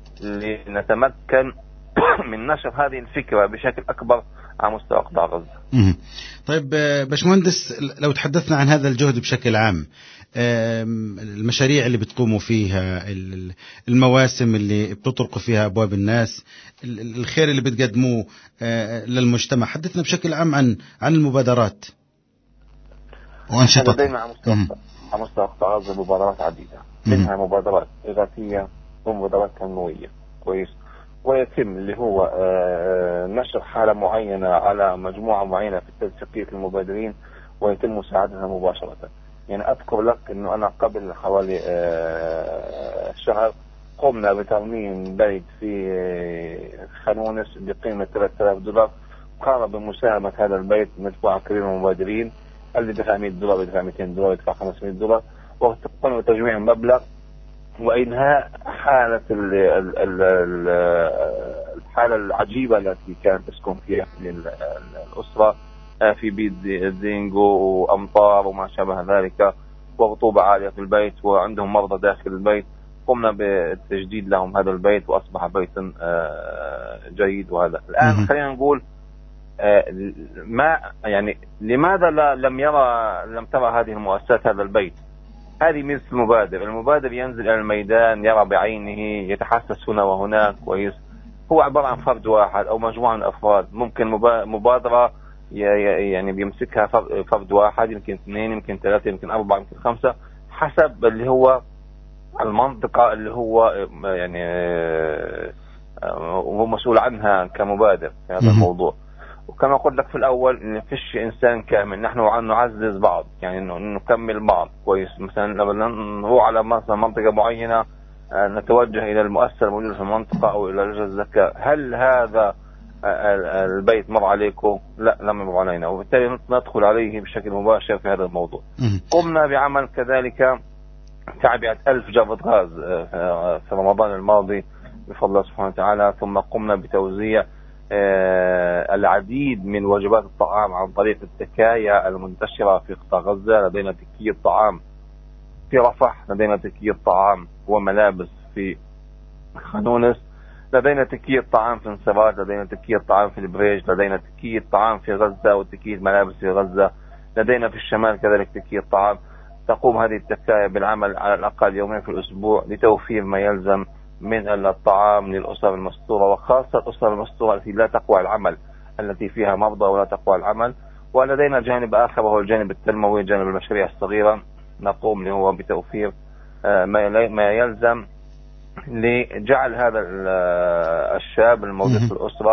لنتمكن من نشر هذه الفكرة بشكل أكبر على مستوى قطاع غزة. طيب باشمهندس، لو تحدثنا عن هذا الجهد بشكل عام، المشاريع اللي بتقوموا فيها، المواسم اللي بتطرقوا فيها أبواب الناس، الخير اللي بتقدموه للمجتمع، حدثنا بشكل عام عن المبادرات وأنشطتها. لدينا على مستوى قطاع غزة مبادرات عديدة، منها مبادرات إغاثية ومبادرات تنموية، كويس، ويتم اللي هو نشر حالة معينة على مجموعة معينة في تنسيقية المبادرين ويتم مساعدتها مباشرة. يعني أذكر لك أنه أنا قبل حوالي شهر قمنا بترميم بيت في خانونس بقيمة $3000. قام بمساهمة هذا البيت مجموعة كبيرة من المبادرين، اللي دفع $100 يدفع $200 يدفع $500، وقمنا بتجميع المبلغ وإنهاء حالة الحالة العجيبة التي كانت تسكن فيها الأسرة في بيت زينجو وأمطار وما شابه ذلك ورطوبة عالية في البيت وعندهم مرضى داخل البيت. قمنا بتجديد لهم هذا البيت وأصبح بيتا جيد. وهذا الآن خلينا نقول ما يعني لماذا لم ترى هذه المؤسسات هذا البيت؟ هذه مثل المبادر ينزل إلى الميدان، يرى بعينه، يتحسس هنا وهناك، كويس. هو عبارة عن فرد واحد أو مجموعة من أفراد، ممكن مبادرة يعني بيمسكها فرد واحد، يمكن 2 يمكن 3 يمكن 4 يمكن 5، حسب اللي هو المنطقة اللي هو يعني هو مسؤول عنها كمبادر في هذا الموضوع. وكما قلت لك في الأول إن فيش إنسان كامل، نحن نعزز بعض، يعني نكمل بعض، كويس. مثلا لما نروح على مثلا منطقة معينة نتوجه إلى المؤسسة الموجودة في المنطقة أو إلى لجنة الزكاة، هل هذا البيت مر عليكم؟ لا، لم يمر علينا، وبالتالي ندخل عليه بشكل مباشر في هذا الموضوع. قمنا بعمل كذلك تعبئة 1000 جرة غاز في رمضان الماضي بفضل الله سبحانه وتعالى، ثم قمنا بتوزيع العديد من وجبات الطعام عن طريق التكايا المنتشرة في قطاع غزة. لدينا تكية طعام في رفح، لدينا تكية طعام وملابس في خانونس، لدينا تكية طعام في انصراف، لدينا تكية طعام في البريج، لدينا تكية طعام في غزة وتكية ملابس في غزة، لدينا في الشمال كذلك تكية طعام. تقوم هذه التكايا بالعمل على الأقل يومين في الأسبوع لتوفير ما يلزم من الطعام للأسر المستورة، وخاصة الأسر المستورة التي لا تقوى العمل، التي فيها مرضى ولا تقوى العمل. ولدينا جانب آخر وهو الجانب التنموي، جانب المشاريع الصغيرة، نقوم اللي هو بتوفير ما يلزم لجعل هذا الشاب الموجود في الأسرة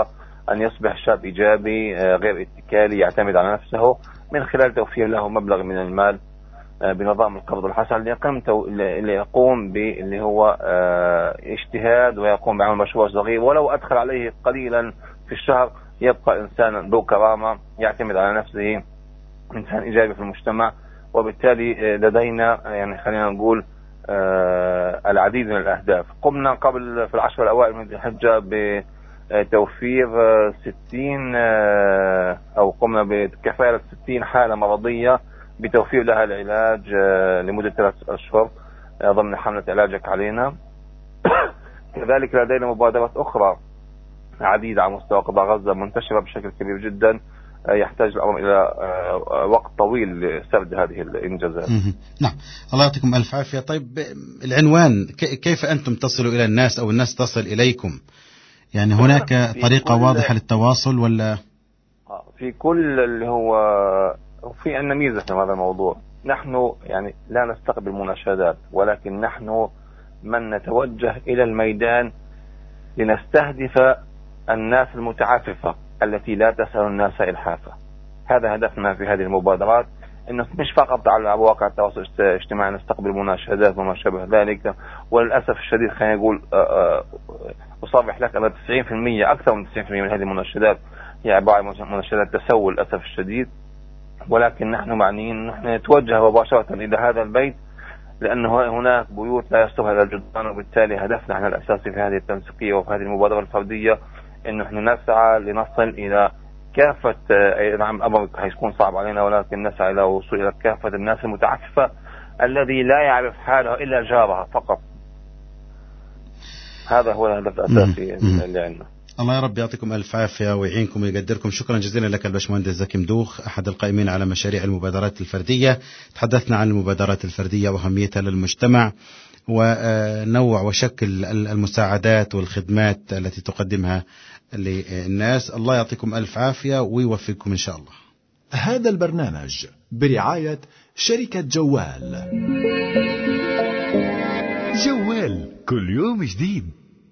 أن يصبح شاب إيجابي غير اتكالي يعتمد على نفسه من خلال توفير له مبلغ من المال بنظام القرض الحسن ليقوم باللي هو اجتهاد ويقوم بعمل مشروع صغير، ولو أدخل عليه قليلا في الشهر يبقى إنسان ذو كرامة يعتمد على نفسه، إنسان إيجابي في المجتمع. وبالتالي لدينا يعني خلينا نقول العديد من الأهداف. قمنا قبل في العشر الأوائل من ذي الحجة بتوفير 60 أو قمنا بكفالة 60 حالة مرضية بتوفير لها العلاج لمدة 3 أشهر ضمن حملة علاجك علينا. كذلك لدينا مبادرات أخرى عديدة على مستوى قطاع غزة منتشرة بشكل كبير جدا، يحتاج الأمر إلى وقت طويل لسرد هذه الإنجازات. نعم، الله يعطيكم ألف عافية. طيب العنوان كيف أنتم تصلوا إلى الناس أو الناس تصل إليكم؟ يعني هناك طريقة واضحة للتواصل ولا؟ في كل اللي هو في عندنا ميزة في هذا الموضوع، نحن يعني لا نستقبل مناشدات، ولكن نحن من نتوجه إلى الميدان لنستهدف الناس المتعففة التي لا تسأل الناس إلحافا. هذا هدفنا في هذه المبادرات، إنه مش فقط على مواقع التواصل الاجتماعي نستقبل مناشدات وما شابه ذلك. وللأسف الشديد خلينا نقول أصرح لك أن 90% أكثر من 90% من هذه المناشدات هي عبارة عن مناشدات تسول للأسف الشديد. ولكن نحن معنيين نحن نتوجه مباشرة إلى هذا البيت، لأنه هناك بيوت لا يصلها إلى الجدران. وبالتالي هدفنا احنا الأساسي في هذه التنسيقية وفي هذه المبادرة الفردية إنه نحن نسعى لنصل إلى كافة، نعم الأمر حيكون صعب علينا، ولكن نسعى إلى وصول إلى كافة الناس المتعففة الذي لا يعرف حاله إلا جارها فقط. هذا هو الهدف الأساسي اللي عندنا. الله يا رب يعطيكم ألف عافية ويعينكم ويقدركم. شكرا جزيلا لك الباشمهندس زكي مدوخ، أحد القائمين على مشاريع المبادرات الفردية. تحدثنا عن المبادرات الفردية وأهميتها للمجتمع ونوع وشكل المساعدات والخدمات التي تقدمها للناس. الله يعطيكم ألف عافية ويوفقكم إن شاء الله. هذا البرنامج برعاية شركة جوال. جوال كل يوم جديد.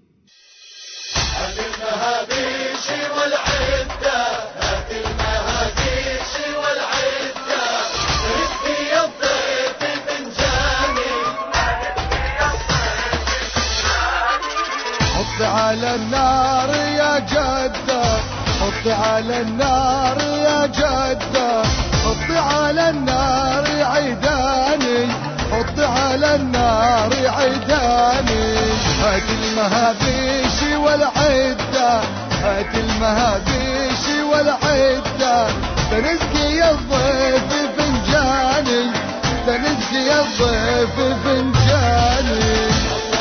حطي على النار يا جدة، حطي على النار يا جدة، حطي على النار عيداني، حطي على النار عيداني. هات المهابيش والعدة، هات المهابيش والعدة، تنسقي يا الضيف فنجاني، تنسقي يا الضيف فنجاني.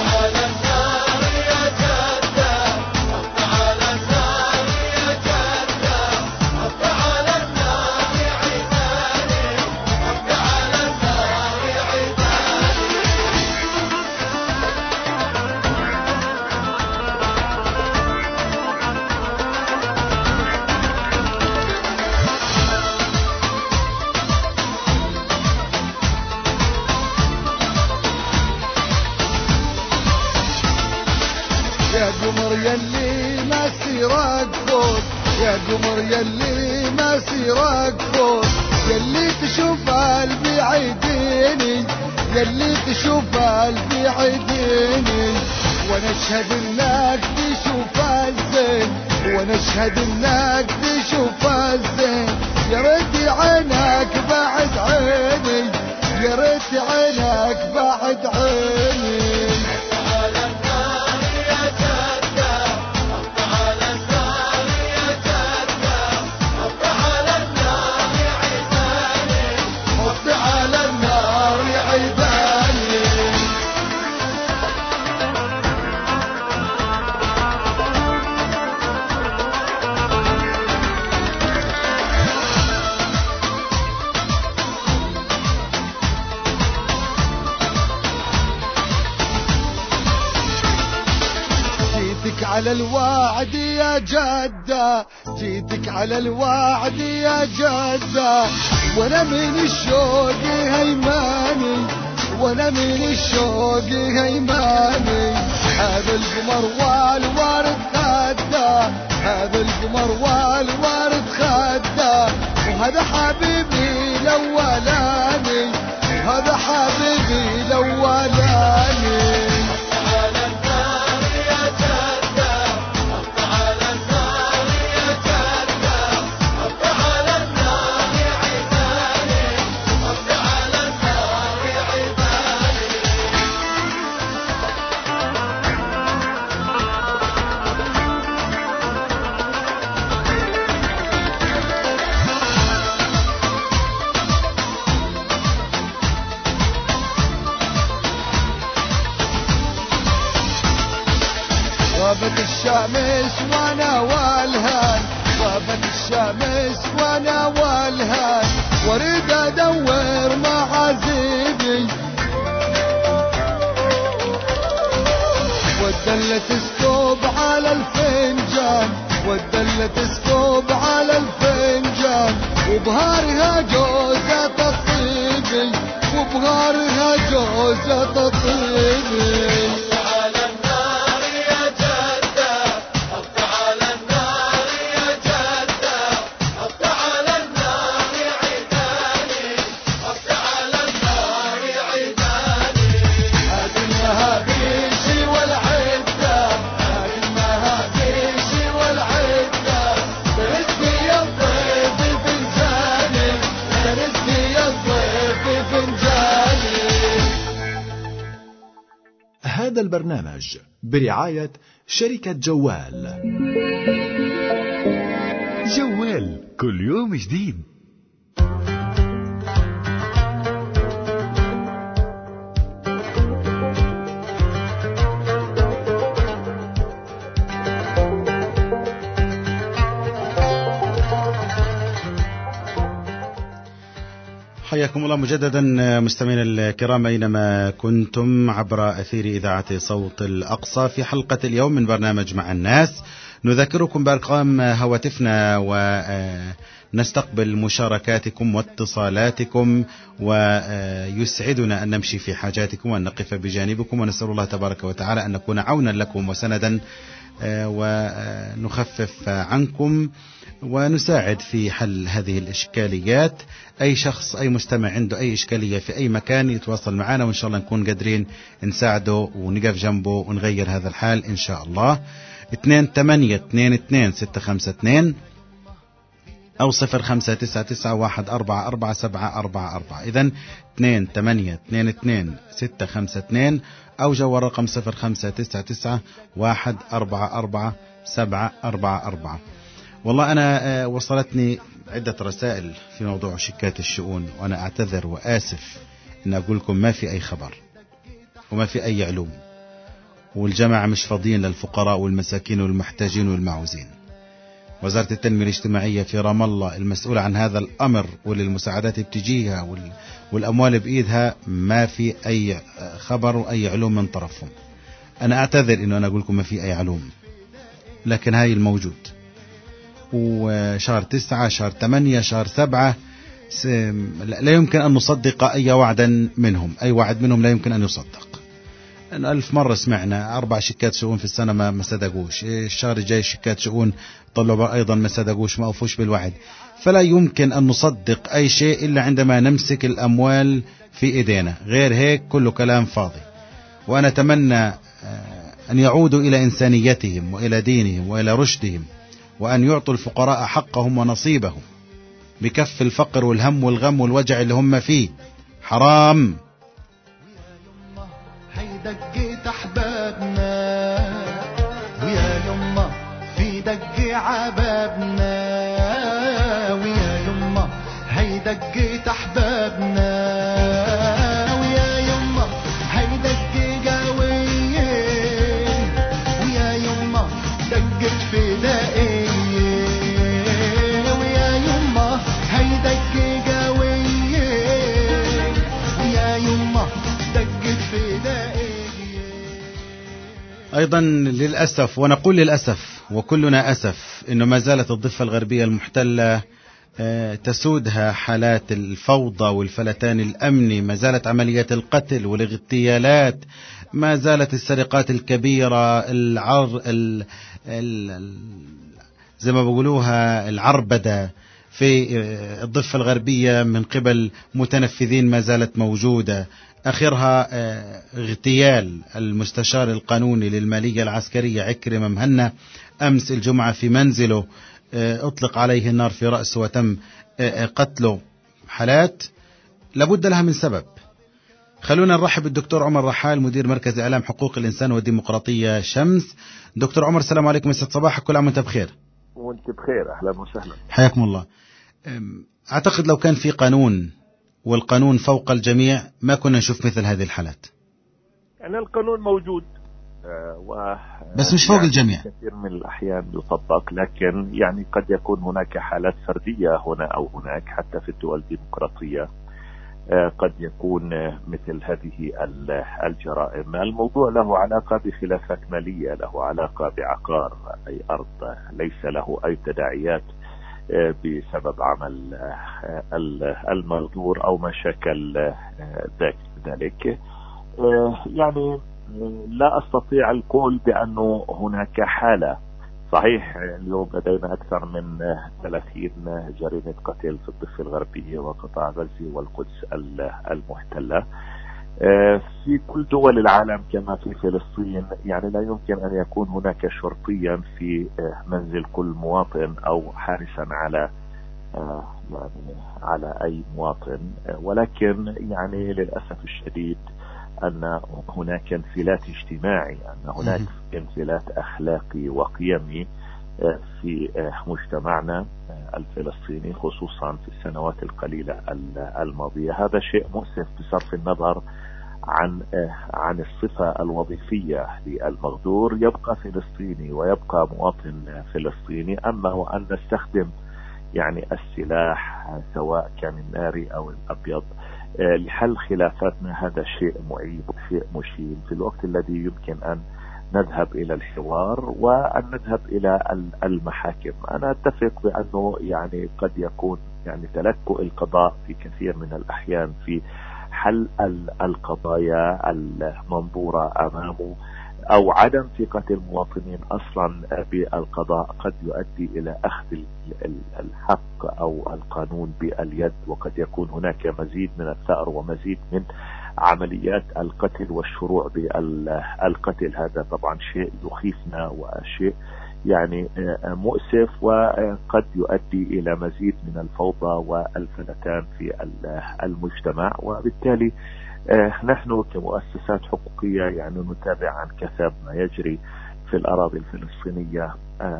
يا قمر يلي ما سيرك فوق، يا قمر يلي ما سيرك فوق، يلي تشوف قلبي عيديني، يلي تشوف قلبي عيديني. وانا اشهد انك تشوف الزين، وانا اشهد انك تشوف الزين. يا ريت عينك بعد عيني، يا ريت عينك بعد عيني. على الوعد يا جدة، جيتك على الوعد يا جدة، وانا من الشوق هيماني، وانا من الشوق هيماني. هذا القمر والورد غدا، هذا القمر والورد خده، وهذا حبيبي الأولاني، هذا حبيبي الأولاني. غابت الشمس وانا والهان، غابت الشمس وانا والهان، واريد ادور معازيبي، والدلة تسكب على الفنجان، والدلة تسكب على الفنجان، وبهارها جوزة الطيبي، وبهارها جوزة الطيبي. هذا البرنامج برعاية شركة جوال. جوال كل يوم جديد. حياكم الله مجددا مستمعينا الكرام أينما كنتم عبر أثير إذاعة صوت الأقصى في حلقة اليوم من برنامج مع الناس. نذكركم بأرقام هواتفنا ونستقبل مشاركاتكم واتصالاتكم، ويسعدنا أن نمشي في حاجاتكم وأن نقف بجانبكم، ونسأل الله تبارك وتعالى أن نكون عونا لكم وسندا ونخفف عنكم ونساعد في حل هذه الإشكاليات. أي شخص أي مستمع عنده أي إشكالية في أي مكان يتواصل معنا، وإن شاء الله نكون قادرين نساعده ونقف جنبه ونغير هذا الحال إن شاء الله. 28222652 أو 0599144744. إذن 28222652 أو جوال رقم 0599144744. والله أنا وصلتني عدة رسائل في موضوع شيكات الشؤون، وأنا أعتذر وآسف إن أقول لكم ما في أي خبر وما في أي علوم، والجماعة مش فاضيين للفقراء والمساكين والمحتاجين والمعوزين. وزارة التنمية الاجتماعية في رام الله المسؤولة عن هذا الأمر والمساعدات بتجيها والأموال بإيدها، ما في أي خبر وأي علوم من طرفهم. أنا أعتذر إنه أنا أقول لكم ما في أي علوم، لكن هاي الموجود. وشهر 9 شهر 8 شهر 7 لا يمكن أن نصدق أي وعدا منهم، أي وعد منهم لا يمكن أن يصدق. 1000 مرة سمعنا 4 شيكات شؤون في السنة ما صدقوش، الشهر الجاي شيكات شؤون طلعوا أيضا ما صدقوش، ما أوفوش بالوعد. فلا يمكن أن نصدق أي شيء إلا عندما نمسك الأموال في إيدينا، غير هيك كله كلام فاضي. وأنا أتمنى أن يعودوا إلى إنسانيتهم وإلى دينهم وإلى رشدهم، وأن يعطوا الفقراء حقهم ونصيبهم بكف الفقر والهم والغم والوجع اللي هم فيه. حرام. هيدق أحبابنا ويا يما في دق عبابنا، ويا يما هيدق أحبابنا ويا يما هيدق قويين، ويا يما دقت فدائيين، ويا يما هيدق قويين، ويا يما دقت فدائيين. أيضا للأسف، ونقول للأسف وكلنا أسف، إنه ما زالت الضفة الغربية المحتلة تسودها حالات الفوضى والفلتان الأمني، ما زالت عمليات القتل والاغتيالات، ما زالت السرقات الكبيرة، زي ما بيقولوها العربدة في الضفة الغربية من قبل متنفذين ما زالت موجودة. آخرها اغتيال المستشار القانوني للمالية العسكرية عكرمة مهنا أمس الجمعة في منزله، أطلق عليه النار في رأسه وتم قتله. حالات لابد لها من سبب. خلونا نرحب بالدكتور عمر رحال، مدير مركز إعلام حقوق الإنسان والديمقراطية شمس. دكتور عمر، السلام عليكم، يسعد صباحك، كل عام وانت بخير. وانت بخير، أهلا وسهلا. حياكم الله. أعتقد لو كان في قانون والقانون فوق الجميع ما كنا نشوف مثل هذه الحالات. يعني القانون موجود بس مش فوق الجميع. كثير من الأحيان يطبق، لكن يعني قد يكون هناك حالات فردية هنا أو هناك، حتى في الدول الديمقراطية قد يكون مثل هذه الجرائم. الموضوع له علاقة بخلافات مالية، له علاقة بعقار أي أرض ليس له أي تداعيات بسبب عمل المغدور أو مشاكل ذلك. يعني لا أستطيع القول بأنه هناك حالة. صحيح اليوم لدينا أكثر من 30 جريمة قتل في الضفة الغربية وقطاع غزة والقدس المحتلة في كل دول العالم كما في فلسطين. يعني لا يمكن أن يكون هناك شرطيا في منزل كل مواطن أو حارسا على أي مواطن، ولكن يعني للأسف الشديد أن هناك انفلات اجتماعي، أن هناك انفلات أخلاقي وقيمي في مجتمعنا الفلسطيني، خصوصا في السنوات القليلة الماضية. هذا شيء مؤسف بصرف النظر عن الصفة الوظيفية للمغدور. يبقى فلسطيني ويبقى مواطن فلسطيني. أما وأن نستخدم يعني السلاح سواء كان الناري أو الأبيض لحل خلافاتنا، هذا شيء معيب وشيء مشين، في الوقت الذي يمكن أن نذهب إلى الحوار وأن نذهب إلى المحاكم. أنا أتفق بأنه يعني قد يكون يعني تلكؤ القضاء في كثير من الأحيان في حل القضايا المنظورة أمامه أو عدم ثقة المواطنين أصلا بالقضاء قد يؤدي إلى أخذ الحق أو القانون باليد، وقد يكون هناك مزيد من الثأر ومزيد من عمليات القتل والشروع بالقتل. هذا طبعا شيء يخيفنا وشيء يعني مؤسف، وقد يؤدي إلى مزيد من الفوضى والفلتان في المجتمع. وبالتالي نحن كمؤسسات حقوقية يعني نتابع عن كثب ما يجري في الأراضي الفلسطينية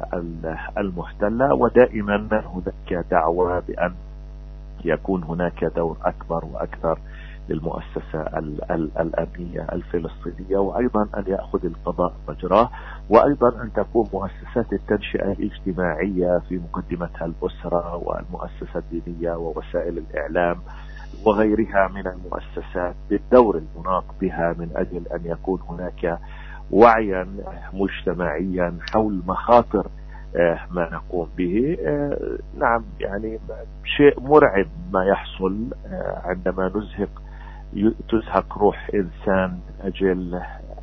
المحتلة، ودائما هناك دعوة بأن يكون هناك دور أكبر وأكثر للمؤسسة الأمنية الفلسطينية، وأيضا أن يأخذ القضاء مجراه، وأيضا أن تكون مؤسسات التنشئة الاجتماعية في مقدمتها الأسرة والمؤسسة الدينية ووسائل الإعلام وغيرها من المؤسسات بالدور المناط بها، من أجل أن يكون هناك وعيا مجتمعيا حول مخاطر ما نقوم به. نعم يعني شيء مرعب ما يحصل عندما تزهق روح إنسان من أجل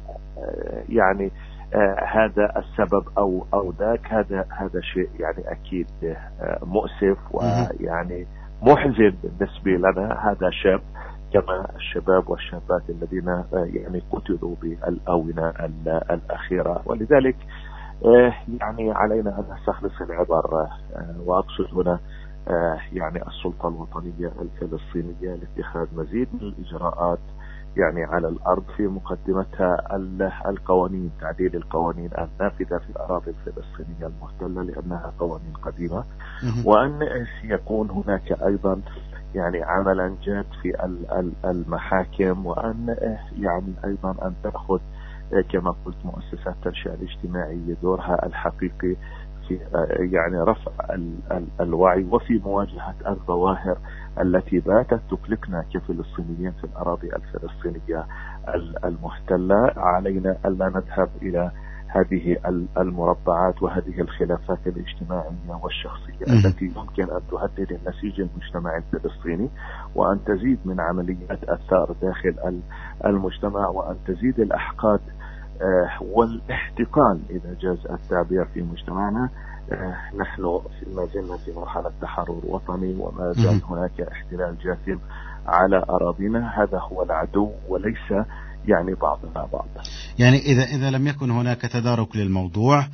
يعني هذا السبب أو ذاك. هذا شيء يعني أكيد مؤسف ويعني محزن بالنسبة لنا. هذا شاب كما الشباب والشابات الذين يعني قتلوا بالآونة الأخيرة، ولذلك يعني علينا أن نستخلص العبر، وأقصد هنا يعني السلطة الوطنية الفلسطينية لاتخاذ مزيد من الإجراءات يعني على الأرض، في مقدمتها القوانين، تعديل القوانين النافذة في الأراضي الفلسطينية المحتلة لأنها قوانين قديمة، وأن يكون هناك أيضا يعني عملا جاد في المحاكم، وأن يعني أيضا أن تأخذ كما قلت مؤسسات التنشئة الاجتماعية دورها الحقيقي في يعني رفع الوعي وفي مواجهة الظواهر التي باتت تقلقنا كفلسطينيين في الأراضي الفلسطينية المحتلة. علينا ألا نذهب إلى هذه المربعات وهذه الخلافات الاجتماعية والشخصية التي يمكن أن تهدد النسيج المجتمعي الفلسطيني، وأن تزيد من عمليات الثأر داخل المجتمع، وأن تزيد الأحقاد والاحتقان إذا جاز التعبير في مجتمعنا. نحن ما زلنا في مرحلة تحرر وطني، وما زال هناك احتلال جاثم على أراضينا. هذا هو العدو وليس يعني بعضنا بعض. يعني إذا لم يكن هناك تدارك للموضوع،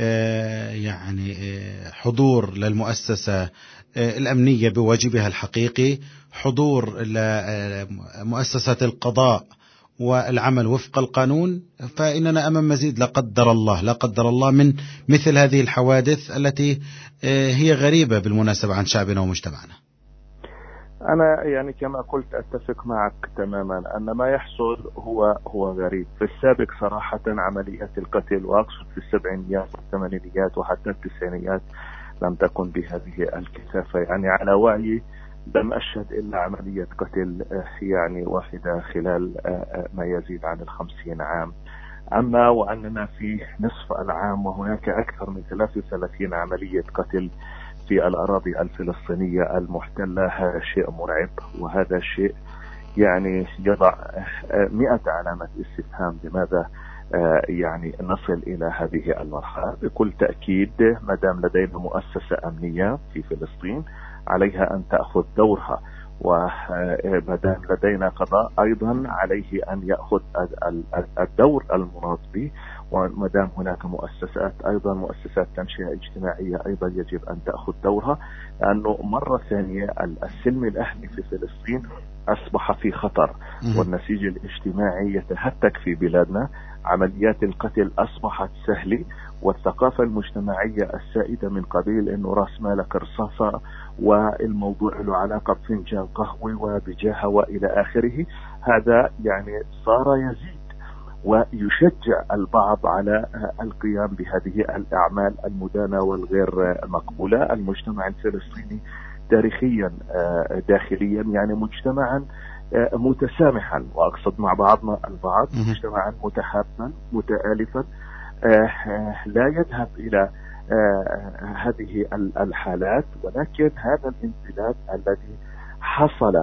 يعني حضور للمؤسسة الأمنية بواجبها الحقيقي، حضور لمؤسسة القضاء والعمل وفق القانون، فإننا أمام مزيد لا قدر الله من مثل هذه الحوادث التي هي غريبة بالمناسبة عن شعبنا ومجتمعنا. أنا يعني كما قلت أتفق معك تماما أن ما يحصل هو غريب. في السابق صراحة عمليات القتل، وأقصد في السبعينيات والثمانينيات وحتى التسعينيات، لم تكن بهذه الكثافة. يعني على وعي لم أشهد إلا عملية قتل يعني واحدة خلال ما يزيد عن 50 عام. أما وأننا في نصف العام وهناك أكثر من 33 عملية قتل في الأراضي الفلسطينية المحتلة، هذا شيء مرعب، وهذا شيء يعني يضع 100 علامة استفهام. لماذا يعني نصل إلى هذه المرحلة؟ بكل تأكيد ما دام لدينا مؤسسة أمنية في فلسطين عليها أن تأخذ دورها، وما دام لدينا قضاء أيضا عليه أن يأخذ الدور المناط به، وما دام هناك مؤسسات أيضا مؤسسات تنشئة اجتماعية أيضا يجب أن تأخذ دورها، لأنه مرة ثانية السلم الأهلي في فلسطين أصبح في خطر، والنسيج الاجتماعي يتهتك في بلادنا. عمليات القتل أصبحت سهلة، والثقافة المجتمعية السائدة من قبيل أنه رأس مالك رصاصة والموضوع له علاقة بفنجان قهوة وبجاهة وإلى آخره، هذا يعني صار يزيد ويشجع البعض على القيام بهذه الأعمال المدانة والغير مقبولة. المجتمع الفلسطيني تاريخيا داخليا يعني مجتمعا متسامحا، وأقصد مع بعضنا البعض، مجتمعا متحابا متآلفا، لا يذهب إلى هذه الحالات. ولكن هذا الانسداد الذي حصل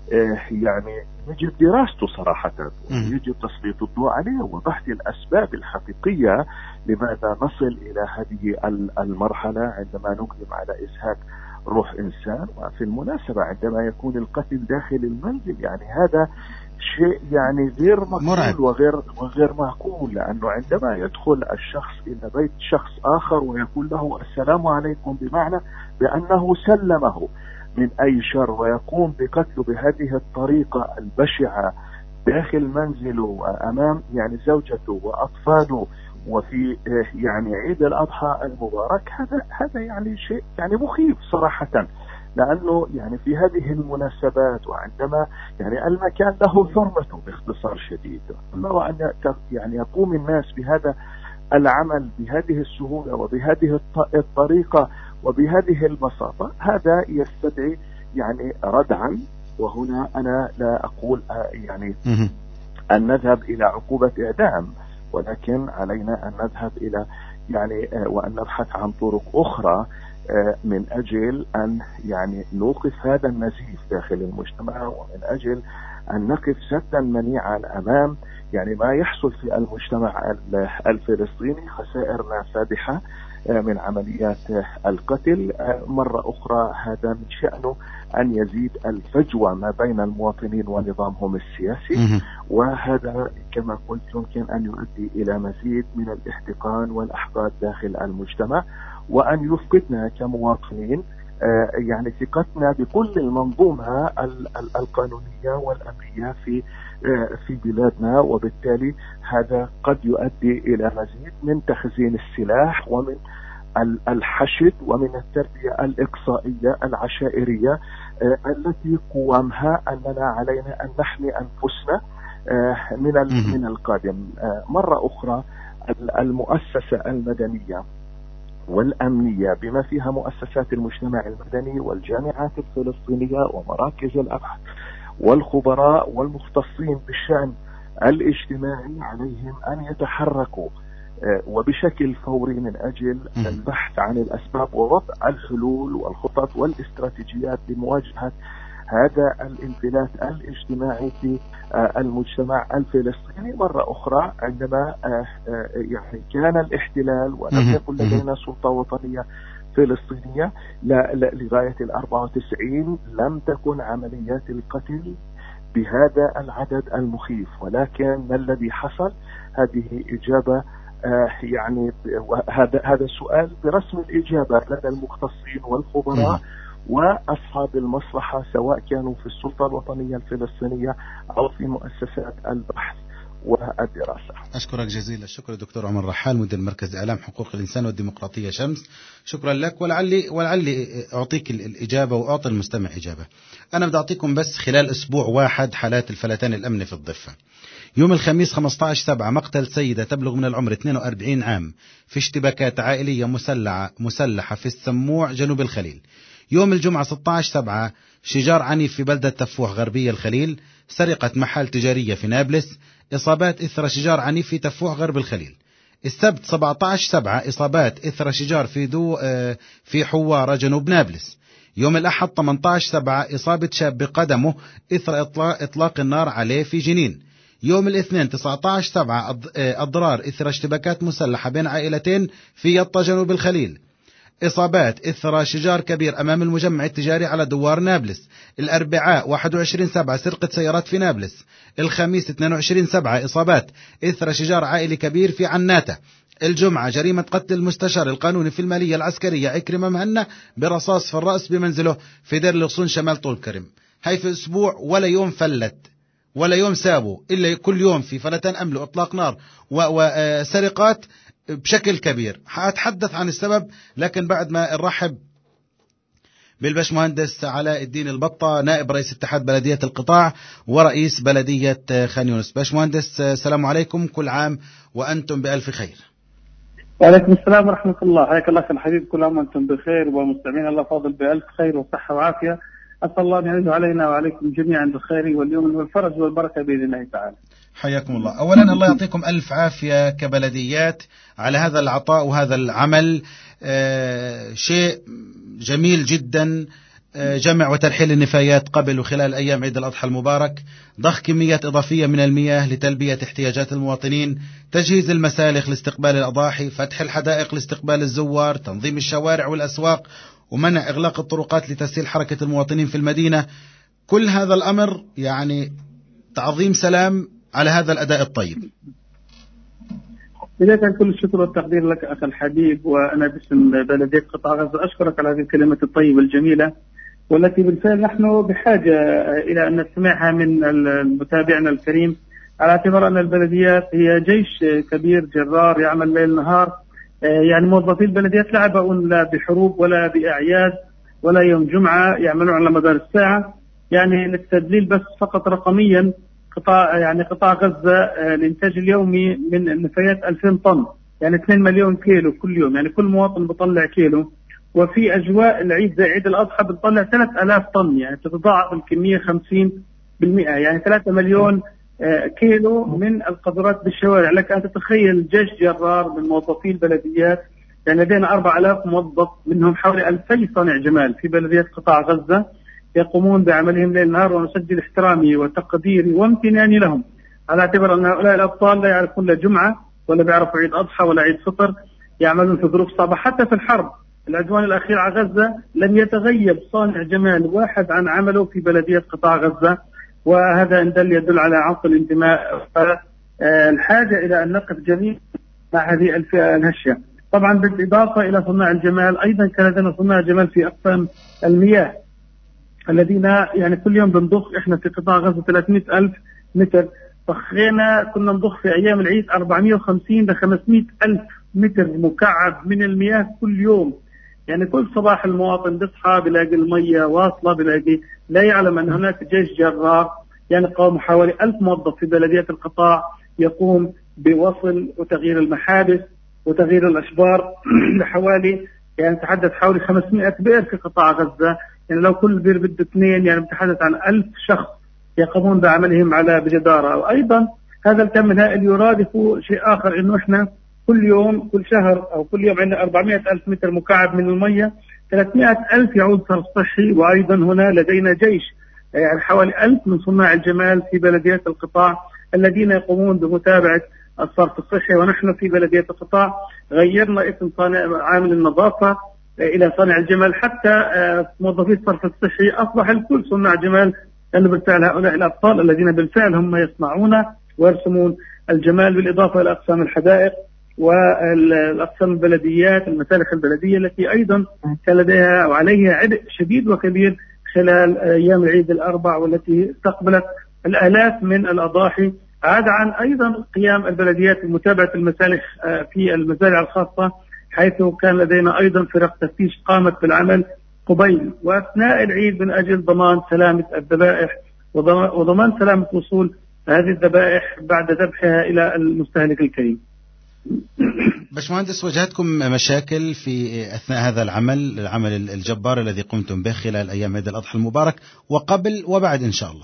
يعني يجب دراسته صراحة، ويجب تسليط الضوء عليه وبحث الأسباب الحقيقية لماذا نصل إلى هذه المرحلة عندما نقدم على إزهاق روح إنسان. وفي المناسبة عندما يكون القتل داخل المنزل، يعني هذا شيء يعني غير مقبول وغير معقول، لأنه عندما يدخل الشخص إلى بيت شخص آخر ويقول له السلام عليكم، بمعنى بأنه سلمه من أي شر، ويقوم بقتله بهذه الطريقة البشعة داخل منزله أمام يعني زوجته وأطفاله وفي يعني عيد الأضحى المبارك، هذا يعني شيء يعني مخيف صراحة. لأنه يعني في هذه المناسبات وعندما يعني المكان له حرمته باختصار شديد، أما وأن يعني يقوم الناس بهذا العمل بهذه السهولة وبهذه الطريقة وبهذه البساطة، هذا يستدعي يعني ردعا. وهنا أنا لا أقول يعني أن نذهب إلى عقوبة إعدام، ولكن علينا أن نذهب إلى يعني وأن نبحث عن طرق أخرى من أجل أن يعني نوقف هذا النزيف داخل المجتمع، ومن أجل أن نقف سدا منيعا أمام يعني ما يحصل في المجتمع الفلسطيني. خسائرنا فادحة من عمليات القتل. مرة أخرى هذا من شأنه أن يزيد الفجوة ما بين المواطنين ونظامهم السياسي، وهذا كما قلت يمكن أن يؤدي إلى مزيد من الاحتقان والأحقاد داخل المجتمع، وأن يفقدنا كمواطنين يعني ثقتنا بكل المنظومة القانونية والأمنية في بلادنا. وبالتالي هذا قد يؤدي إلى مزيد من تخزين السلاح ومن الحشد ومن التربية الإقصائية العشائرية التي قوامها أننا علينا أن نحمي أنفسنا من القادم. مرة أخرى المؤسسة المدنية والأمنية بما فيها مؤسسات المجتمع المدني والجامعات الفلسطينية ومراكز الأبحاث والخبراء والمختصين بالشأن الاجتماعي عليهم أن يتحركوا وبشكل فوري من أجل البحث عن الأسباب ووضع الحلول والخطط والاستراتيجيات لمواجهة هذا الانفلات الاجتماعي في المجتمع الفلسطيني مرة أخرى عندما يعني كان الاحتلال ولم يكن لدينا سلطة وطنية فلسطينية لغاية 94 لم تكن عمليات القتل بهذا العدد المخيف، ولكن ما الذي حصل؟ هذه إجابة يعني هذا السؤال برسم الإجابة لدى المختصين والخبراء وأصحاب المصلحة سواء كانوا في السلطة الوطنية الفلسطينية أو في مؤسسات البحث والدراسة. أشكرك جزيل الشكر دكتور عمر رحال مدير مركز إعلام حقوق الإنسان والديمقراطية شمس. شكرا لك، ولعلي أعطيك الإجابة وأعطي المستمع إجابة. أنا بدي أعطيكم بس خلال أسبوع واحد حالات الفلتان الأمني في الضفة. يوم الخميس 15/7 مقتل سيدة تبلغ من العمر 42 عام في اشتباكات عائلية مسلحة في السموع جنوب الخليل. يوم الجمعة 16/7 شجار عنيف في بلدة تفوح غربية الخليل. سرقة محل تجارية في نابلس. إصابات إثر شجار عنيف في تفوح غرب الخليل. السبت 17/7 إصابات إثر شجار في حوارة جنوب نابلس. يوم الأحد 18/7 إصابة شاب بقدمه إثر إطلاق النار عليه في جنين. يوم الاثنين 19/7 أضرار إثر اشتباكات مسلحة بين عائلتين في يطا جنوب الخليل. إصابات إثر شجار كبير أمام المجمع التجاري على دوار نابلس. الأربعاء 21/7 سرقة سيارات في نابلس. الخميس 22/7 إصابات إثر شجار عائلي كبير في عناتة. الجمعة جريمة قتل المستشار القانوني في المالية العسكرية عكرمة مهنا برصاص في الرأس بمنزله في دير الغصون شمال طول كرم. هاي في أسبوع ولا يوم فلت ولا يوم سابوا إلا كل يوم في فلتان أمل وإطلاق نار وسرقات بشكل كبير. حأتحدث عن السبب لكن بعد ما نرحب بالبشمهندس علاء الدين البطة نائب رئيس اتحاد بلدية القطاع ورئيس بلدية خان يونس. باشمهندس السلام عليكم، كل عام وأنتم بألف خير. وعليكم السلام ورحمة الله. حياك الله أخي الحبيب، كل عام وأنتم بخير ومستمعين الله فاضل بألف خير وصحة وعافية. أسأل الله أن يعيد علينا وعليكم جميعا بالخير واليوم والفرج والبركة بإذن الله تعالى. حياكم الله. أولا الله يعطيكم ألف عافية كبلديات على هذا العطاء وهذا العمل، شيء جميل جدا. جمع وترحيل النفايات قبل وخلال أيام عيد الأضحى المبارك، ضخ كميات إضافية من المياه لتلبية احتياجات المواطنين، تجهيز المسالخ لاستقبال الأضاحي، فتح الحدائق لاستقبال الزوار، تنظيم الشوارع والأسواق، ومنع إغلاق الطرقات لتسهيل حركة المواطنين في المدينة. كل هذا الأمر يعني تعظيم سلام على هذا الأداء الطيب. بداية كل الشكر والتقدير لك أخي الحبيب، وأنا باسم بلدية قطاع غزة أشكرك على هذه الكلمة الطيبة الجميلة، والتي بالفعل نحن بحاجة إلى أن نسمعها من متابعنا الكريم، على اعتبار أن البلديات هي جيش كبير جرار يعمل ليل نهار. يعني موظفي البلديات لا يبقون لا بحروب ولا بأعياد ولا يوم جمعة، يعملون على مدار الساعة. يعني للتدليل بس فقط رقميا، قطاع غزة الإنتاج اليومي من النفايات 2000 طن، يعني 2 مليون كيلو كل يوم، يعني كل مواطن بيطلع كيلو. وفي أجواء العيد زي عيد الأضحى بتطلع 3000 طن، يعني تتضاعف الكمية 50%، يعني 3 مليون كيلو من القذرات بالشوارع. لك أن تتخيل جيش جرار من موظفي البلديات، يعني لدينا 4000 موظف، منهم حوالي 2000 صانع جمال في بلدية قطاع غزة يقومون بعملهم ليل نهار، ونسجل احترامي وتقديري وامتناني لهم، على اعتبار أن هؤلاء الأبطال لا يعرفون لا جمعة ولا بيعرفوا عيد أضحى ولا عيد فطر، يعملون في ظروف صعبة. حتى في الحرب العدوان الأخير على غزة لم يتغيب صانع جمال واحد عن عمله في بلدية قطاع غزة، وهذا إن دل يدل على عمق الانتماء والحاجة إلى أن نقف جميعا مع هذه الفئة الهشة. طبعا بالإضافة إلى صناع الجمال، أيضا كان لدينا صناع جمال في أقسام المياه الذين يعني كل يوم بنضخ إحنا في قطاع غزة 300,000 متر. ضخينا كنا نضخ في أيام العيد 450 ل 500,000 متر مكعب من المياه كل يوم. يعني كل صباح المواطن بيصحى بلاقي المية واصلة، بلاقي لا يعلم أن هناك جيش جرار. يعني قام حوالي 1000 موظف في بلدية القطاع يقوم بوصل وتغيير المحابس وتغيير الأشبار لحوالي، يعني نتحدث حوالي 500 بئر في قطاع غزة. يعني لو كل بئر بده 2، يعني نتحدث عن 1000 شخص يقومون بعملهم على بجدارة. وأيضا هذا الكم الهائل يرادف شيء آخر، إنه إحنا كل يوم كل شهر أو كل يوم عندنا 400,000 متر مكعب من المية، 300,000 يعود صرف صحي. وأيضا هنا لدينا جيش يعني حوالي 1000 من صناع الجمال في بلديات القطاع الذين يقومون بمتابعة الصرف الصحي. ونحن في بلدية القطاع غيرنا اسم صانع عامل النظافة إلى صانع الجمال، حتى موظفي الصرف الصحي أصبح الكل صناع جمال، لأنه بالفعل هؤلاء الأبطال الذين بالفعل هم يصنعون ويرسمون الجمال، بالإضافة إلى أقسام الحدائق والأقسام البلديات، المسالخ البلدية التي أيضا كان لديها وعليها عبء شديد وكبير خلال أيام العيد الأربع، والتي استقبلت الآلاف من الأضاحي. عدا عن أيضا قيام البلديات بمتابعة المسالخ في المزارع الخاصة، حيث كان لدينا أيضا فرق تفتيش قامت بالعمل قبيل وأثناء العيد من أجل ضمان سلامة الذبائح وضمان سلامة وصول هذه الذبائح بعد ذبحها إلى المستهلك الكريم. باشمهندس، واجهتكم مشاكل في أثناء هذا العمل الجبار الذي قمتم به خلال أيام عيد الأضحى المبارك وقبل وبعد إن شاء الله؟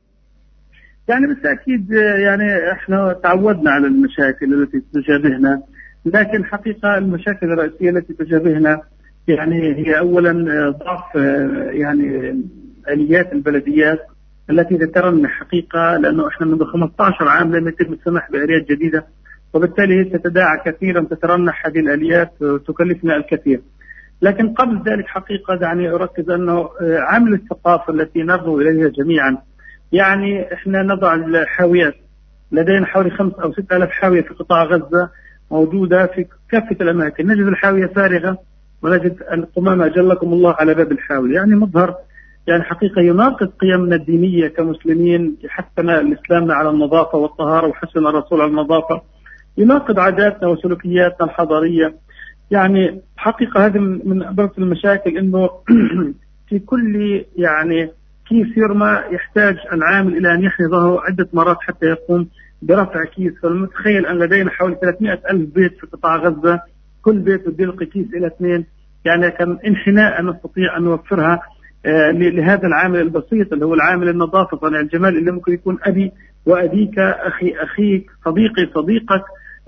يعني بالتأكيد يعني احنا تعودنا على المشاكل التي تجابهنا، لكن حقيقة المشاكل الرئيسية التي تجابهنا يعني هي أولا ضعف يعني آليات البلديات التي تترنح حقيقة، لأنه احنا منذ 15 عام لم يتم السماح بآليات جديدة، وبالتالي تتداعى كثيرا، تترنح هذه الآليات تكلفنا الكثير. لكن قبل ذلك حقيقة دعني أركز أنه عامل الثقافة التي نرجو إليها جميعا، يعني احنا نضع الحاويات، لدينا حوالي 5 أو 6 آلاف حاوية في قطاع غزة موجودة في كافة الأماكن، نجد الحاوية فارغة ونجد القمامة أجلكم الله على باب الحاوية، يعني مظهر يعني حقيقة يناقض قيمنا الدينية كمسلمين، حثنا الإسلام على النظافة والطهارة وحثنا الرسول على النظافة، يناقض عاداتنا وسلوكياتنا الحضارية. يعني حقيقة هذه من أبرز المشاكل، إنه في كل يعني كيس يرمى يحتاج العامل إلى أن يحني ظهره عدة مرات حتى يقوم برفع كيس. فالمتخيل أن لدينا حوالي 300,000 بيت في قطاع غزة، كل بيت بده يلقي كيس إلى 2، يعني كم انحناء نستطيع أن نوفرها لهذا العامل البسيط اللي هو العامل النظافة صانع الجمال، اللي ممكن يكون أبي وأبيك، أخيك، صديقي صديقك،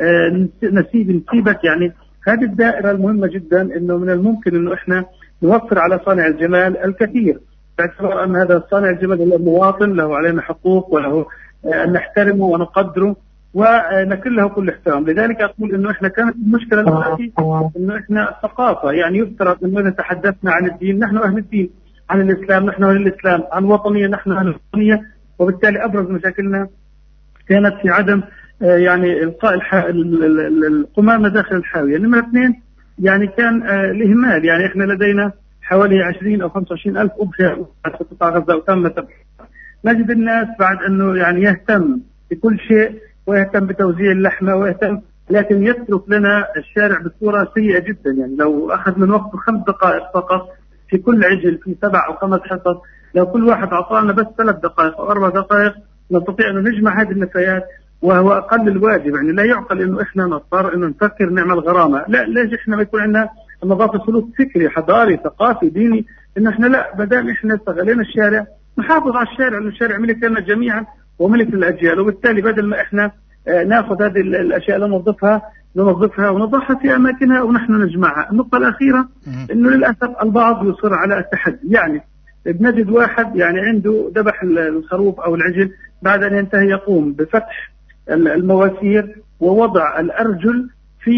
نسيبك. يعني هذه الدائرة المهمة جدا، إنه من الممكن إنه إحنا نوفر على صانع الجمال الكثير، باعتبار أن هذا صانع الجمال هو مواطن له علينا حقوق وله أن نحترمه ونقدره ونكن له كل احترام. لذلك أقول إنه إحنا كانت المشكلة الأساسية إنه إحنا الثقافة، يعني يفترض إنه تحدثنا عن الدين، نحن أهل الدين، عن الإسلام نحن أهل الإسلام، عن الوطنية نحن أهل الوطنية، وبالتالي أبرز مشاكلنا كانت في عدم يعني إلقاء القمامة داخل الحاوية. نمرة 2 يعني كان الإهمال، يعني إحنا لدينا حوالي 20 أو 25 ألف أضحية في قطاع غزة وتمت. نجد الناس بعد أنه يعني يهتم بكل شيء ويهتم بتوزيع اللحمة ويهتم، لكن يترك لنا الشارع بصورة سيئة جدا. يعني لو أخذ من وقته 5 دقائق فقط في كل عجل في 7 أو 5 حصص، لو كل واحد أعطانا بس 3 دقائق أو 4 دقائق نستطيع أن نجمع هذه النفايات، وهو أقل الواجب. يعني لا يعقل إنه إحنا نضطر إنه نفكر نعمل غرامة، لا، ليش إحنا ما يكون عندنا النظافة سلوك فكري حضاري ثقافي ديني، إنه إحنا لا، بدل إحنا استغلينا الشارع نحافظ على الشارع، لأن الشارع ملك لنا جميعا وملك للأجيال، وبالتالي بدل ما إحنا ناخذ هذه الأشياء ننظفها ونضعها في أماكنها ونحن نجمعها. النقطة الأخيرة إنه للأسف البعض يصر على التحدي، يعني بنجد واحد يعني عنده ذبح الخروف أو العجل، بعد أن ينتهي يقوم بفتح المواسير ووضع الأرجل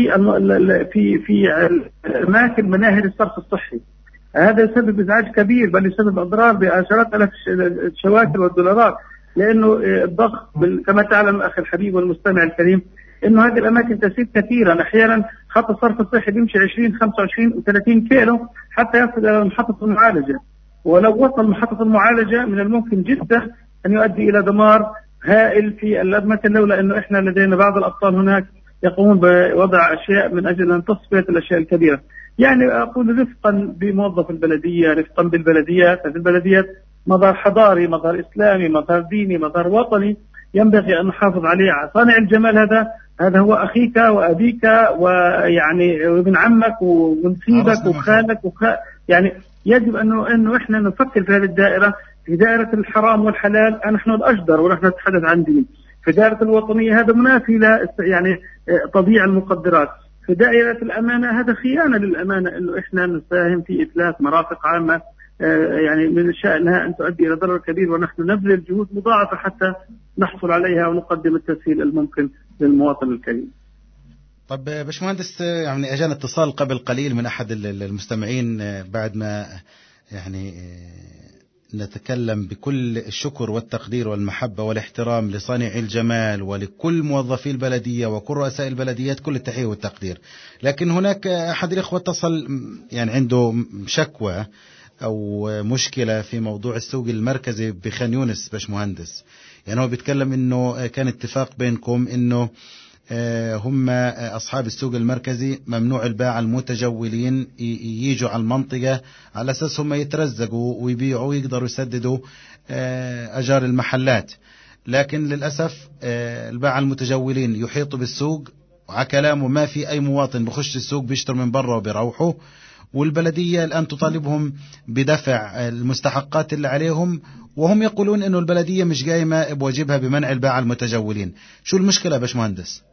في أماكن مناهر الصرف الصحي. هذا يسبب إزعاج كبير، بل يسبب أضرار بعشرات آلاف الشواكر والدولارات، لأنه الضغط كما تعلم أخي الحبيب والمستمع الكريم، إنه هذه الأماكن تسير كثيرا، أحيانا خط الصرف الصحي بيمشي 20 25 و30 كيلو حتى يصل إلى محطة المعالجة، ولو وصل محطة المعالجة من الممكن جدا أن يؤدي إلى دمار هائل في الأماكن، لولا أنه إحنا لدينا بعض الأبطال هناك يقومون بوضع أشياء من أجل أن تصفية الأشياء الكبيرة. يعني أقول رفقا بموظف البلدية، رفقا بالبلديات، هذه البلديات مظهر حضاري، مظهر إسلامي، مظهر ديني، مظهر وطني، ينبغي أن نحافظ عليه. صانع الجمال هذا هو أخيك وأبيك ويعني وابن عمك ونسيبك وخالك يعني يجب أنه إحنا نفكر في هذه الدائرة، في دائرة الحرام والحلال نحن الأجدر ونحن نتحدث عن دين، في دائرة الوطنية هذا منافي لا يعني تضييع المقدرات، في دائرة الأمانة هذا خيانة للأمانة، إنه إحنا نساهم في إتلاف مرافق عامة يعني من شأنها أن تؤدي إلى ضرر كبير، ونحن نبذل جهود مضاعفة حتى نحصل عليها ونقدم التسهيل الممكن للمواطن الكريم. طب باشمهندس، يعني اجانا اتصال قبل قليل من احد المستمعين بعد ما يعني نتكلم بكل الشكر والتقدير والمحبة والاحترام لصانعي الجمال ولكل موظفي البلدية وكل رؤساء البلديات، كل التحية والتقدير. لكن هناك أحد الإخوة اتصل يعني عنده شكوى أو مشكلة في موضوع السوق المركزي بخان يونس. باشمهندس يعني هو بيتكلم إنه كان اتفاق بينكم إنه هم أصحاب السوق المركزي ممنوع الباعة المتجولين ييجوا على المنطقة على أساس هم يترزقوا ويبيعوا ويقدروا يسددوا أجار المحلات، لكن للأسف الباعة المتجولين يحيطوا بالسوق، وعلى كلامه ما في أي مواطن بخش السوق بيشتروا من برا وبيروحوا، والبلدية الآن تطالبهم بدفع المستحقات اللي عليهم، وهم يقولون إنه البلدية مش قايمة بواجبها بمنع الباعة المتجولين. شو المشكلة يا باشمهندس؟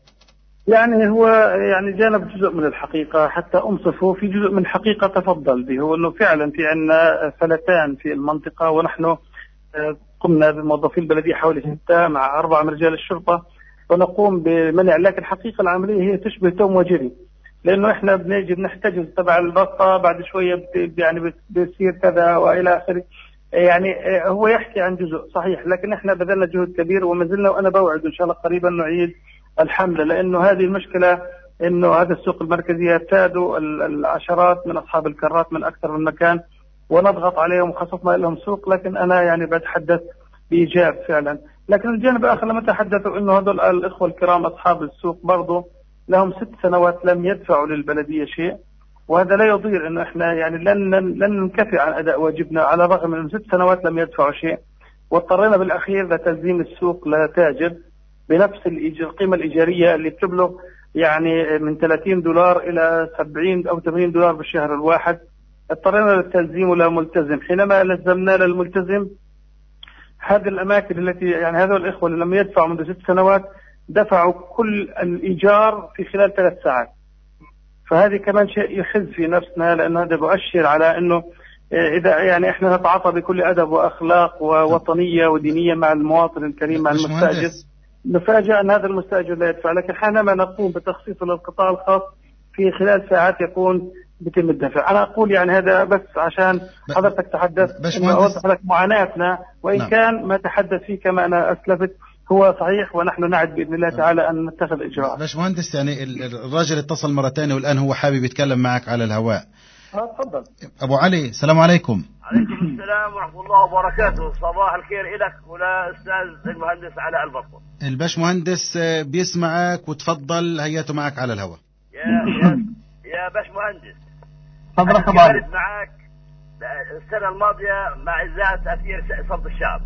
يعني هو يعني جانب جزء من الحقيقة حتى أنصفه، في جزء من الحقيقة تفضل به، هو أنه فعلا في عندنا فلتان في المنطقة، ونحن قمنا بموظفي البلدية حوالي 6 مع 4 من رجال الشرطة ونقوم بمنع، لكن الحقيقة العملية هي تشبه توم وجري، لأنه إحنا بنيجي بنحتجز تبع البسطة، بعد شوية يعني بيصير كذا وإلى آخره. يعني هو يحكي عن جزء صحيح، لكن إحنا بذلنا جهد كبير وما زلنا، وأنا بوعد إن شاء الله قريبا نعيد الحملة، لأنه هذه المشكلة إنه هذا السوق المركزي يرتادوا العشرات من أصحاب الكرات من أكثر من مكان، ونضغط عليهم وخصصنا لهم سوق، لكن أنا يعني بتحدث بإيجاب فعلا. لكن الجانب الآخر لما تحدثوا إنه هذول الإخوة الكرام أصحاب السوق برضو لهم 6 سنوات لم يدفعوا للبلدية شيء، وهذا لا يضير إنه إحنا يعني لن ننكفي عن أداء واجبنا على الرغم من 6 سنوات لم يدفعوا شيء، واضطرينا بالأخير لتلزيم السوق لتاجر بنفس القيمة الإيجارية اللي بتبلغ يعني من $30 إلى 70 أو 80 دولار بالشهر الواحد. اضطرينا للتلزيم لملتزم، حينما لزمنا للملتزم هذه الأماكن التي يعني هذول الإخوة اللي لم يدفعوا منذ 6 سنوات دفعوا كل الإيجار في خلال 3 ساعات، فهذه كمان شيء يحز في نفسنا، لأنه هذا بؤشر على أنه إذا يعني إحنا نتعاطى بكل أدب وأخلاق ووطنية ودينية مع المواطن الكريم مع المستأجر، نفاجأ أن هذا المستأجر لا يدفع، لكن حينما نقوم بتخصيصه للقطاع الخاص في خلال ساعات يكون بيتم الدفع. أنا أقول يعني هذا بس عشان حضرتك تحدث إنه أوضح لك معاناتنا، وإن نعم. كان ما تحدث فيه كما أنا أسلفت هو صحيح، ونحن نعد بإذن الله تعالى أن نتخذ إجراء. باشمهندس يعني الراجل اتصل مرة ثانية والآن هو حابب يتكلم معك على الهواء. تفضل. أبو علي، السلام عليكم. عليكم السلام ورحمة الله وبركاته. صباح الخير لك ولا أستاذ المهندس علاء البطل. الباشمهندس بيسمعك وتفضل، هياته معك على الهواء. يا باشمهندس، أنا كنت معك السنة الماضية مع إذاعة أثير صوت الشعب،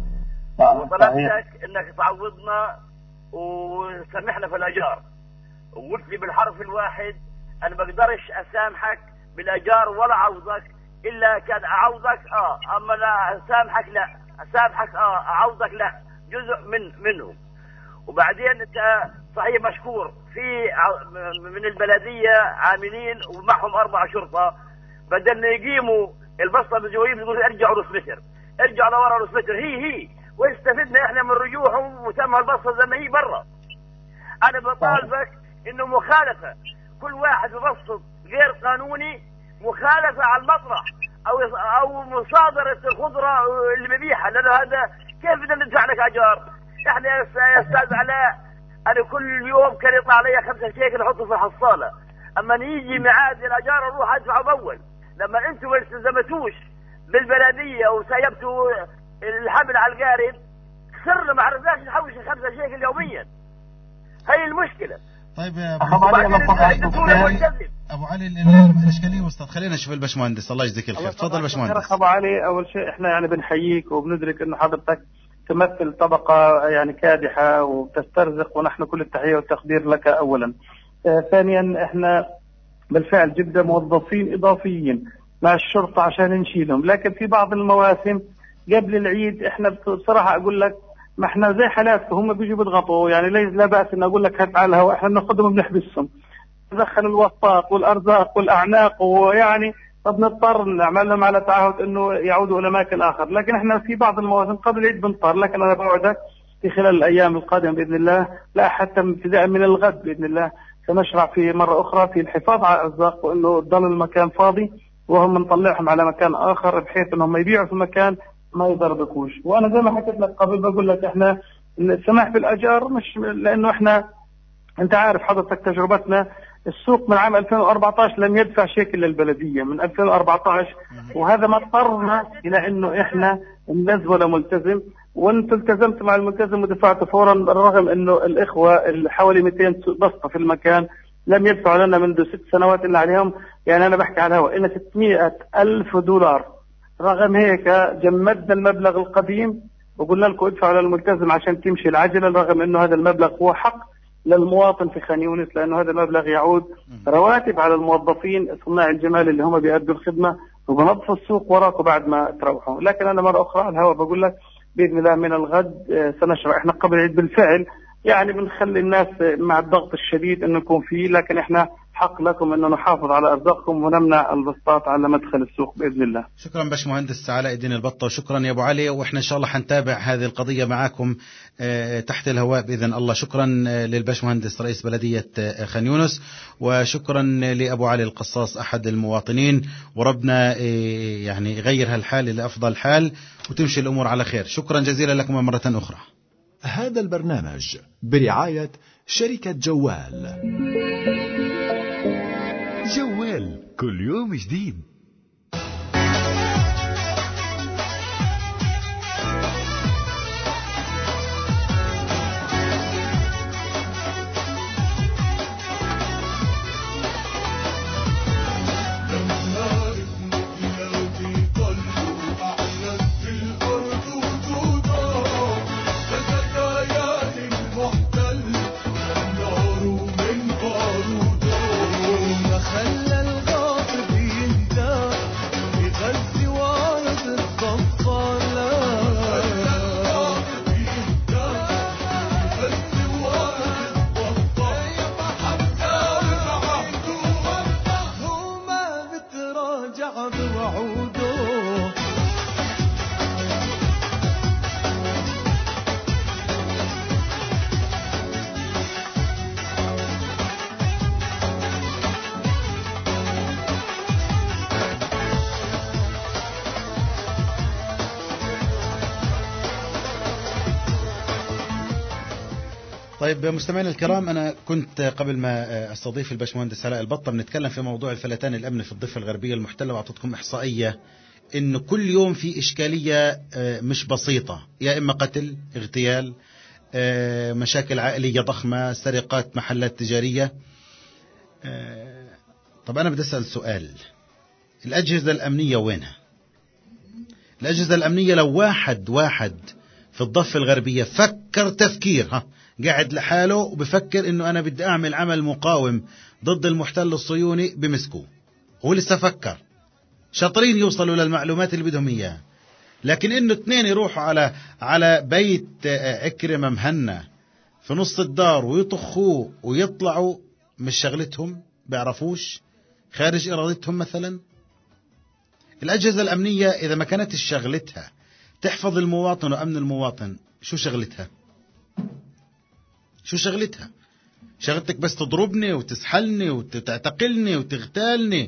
وطلبتك إنك تعوضنا وسمحنا في الأجار، وقلت لي بالحرف الواحد أنا ما بقدرش أسامحك بالأجار ولا أعوضك إلا كان أعوضك أما لا أسامحك، لا أسامحك أعوضك لا جزء منهم. وبعدين أنت صحيح مشكور في من البلدية عاملين ومعهم 4 شرطة، بدل يقيموا البسطة بجويب يقولوا ارجعوا نص متر، ارجعوا لورا نص متر، هي واستفدنا احنا من رجوعهم وتم البسطة زي ما هي برا. انا بطالبك انه مخالفة، كل واحد ببسط غير قانوني مخالفة على المطرح او مصادرة الخضرة اللي ببيعها، لانه هذا كيف بدنا ندفع لك اجار؟ احنا يا استاذ علاء انا كل يوم كان يطلع علي 5 شيكل احطه في الحصالة، اما يجي ميعاد الاجار اروح ادفعه باول. لما انتم ما التزمتوش بالبلدية وسيبتوا الحمل على القارب خسرنا، ما عرفناش نحوش 5 شيكل يوميا. هي المشكلة. طيب يا ابو علي الاشكاليه وسط، خلينا نشوف الباشمهندس. الله يجزيك الخير، تفضل باشمهندس. ابو علي، اول شيء احنا يعني بنحييك وبندرك انه حضرتك تمثل طبقة يعني كادحة وتسترزق، ونحن كل التحية والتقدير لك اولا. ثانيا احنا بالفعل جدا موظفين اضافيين مع الشرطة عشان نشيلهم، لكن في بعض المواسم قبل العيد احنا بصراحة اقول لك ما احنا زي حالاتكم، هم بيجوا بيضغطوا، يعني لا بأس ان اقول لك هات على الهواء، احنا بناخذهم وبنحبسهم، ندخل الوساط والارزاق والاعناق، ويعني فبنضطر نعمل لهم على تعهد انه يعودوا الى اماكن اخر، لكن احنا في بعض المواسم قبل العيد بنضطر. لكن انا بوعدك في خلال الايام القادمه باذن الله، لا حتى ابتداء من الغد باذن الله سنشرع في مره اخرى في الحفاظ على الارزاق، وانه يضل المكان فاضي وهم نطلعهم على مكان اخر بحيث انهم يبيعوا في مكان ما يضربكوش. وانا زي ما حكيت لك قبل بقول لك احنا السماح بالاجار مش لانه احنا انت عارف حضرتك تجربتنا، السوق من عام 2014 لم يدفع شيكل للبلديه من 2014، وهذا ما اضطرنا الى انه احنا ننزل ملتزم، وانت التزمت مع الملتزم ودفعت فورا، بالرغم انه الاخوه حوالي 200 بسطه في المكان لم يدفعوا لنا منذ 6 سنوات اللي عليهم. يعني انا بحكي على الهواء إن 600,000 دولار. رغم هيك جمدنا المبلغ القديم وقلنا لكم ادفعوا للملتزم عشان تمشي العجله، رغم انه هذا المبلغ هو حق للمواطن في خان يونس، لانه هذا المبلغ يعود رواتب على الموظفين صناع الجمال اللي هم بيأدوا الخدمه، وبنظفوا السوق وراكم بعد ما تروحوا. لكن انا مره اخرى على الهواء بقول لك باذن الله من الغد سنشرع. احنا قبل العيد بالفعل يعني بنخلي الناس مع الضغط الشديد انه يكون فيه، لكن احنا حق لكم انه نحافظ على ارزاقكم ونمنع البسطات على مدخل السوق باذن الله. شكرا باشمهندس علاء الدين البطة، وشكرا يا ابو علي، واحنا ان شاء الله حنتابع هذه القضيه معاكم تحت الهواء باذن الله. شكرا للباشمهندس رئيس بلديه خان يونس، وشكرا لابو علي القصاص احد المواطنين، وربنا يعني يغير هالحال لافضل حال وتمشي الامور على خير. شكرا جزيلا لكم مره اخرى. هذا البرنامج برعاية شركة جوال. جوال كل يوم جديد. طيب مستمعينا الكرام، أنا كنت قبل ما أستضيف الباشمهندس علاء البطة بنتكلم في موضوع الفلتان الأمني في الضفة الغربية المحتلة، وأعطيتكم إحصائية إنه كل يوم في إشكالية مش بسيطة، يا إما قتل، اغتيال، مشاكل عائلية ضخمة، سرقات محلات تجارية. طب أنا بدي أسأل سؤال، الأجهزة الأمنية وينها؟ الأجهزة الأمنية لو واحد في الضفة الغربية فكر تفكير قاعد لحاله وبفكر انه انا بدي اعمل عمل مقاوم ضد المحتل الصهيوني بمسكوه، هو لسه فكر، شاطرين يوصلوا للمعلومات اللي بدهم اياها. لكن انه 2 يروحوا على بيت عكرمة مهنا في نص الدار ويطخوه ويطلعوا، مش شغلتهم، بيعرفوش، خارج ارادتهم مثلا. الاجهزة الامنية اذا ما كانت شغلتها تحفظ المواطن وامن المواطن، شو شغلتها؟ شو شغلتها؟ شغلتك بس تضربني وتسحلني وتعتقلني وتغتالني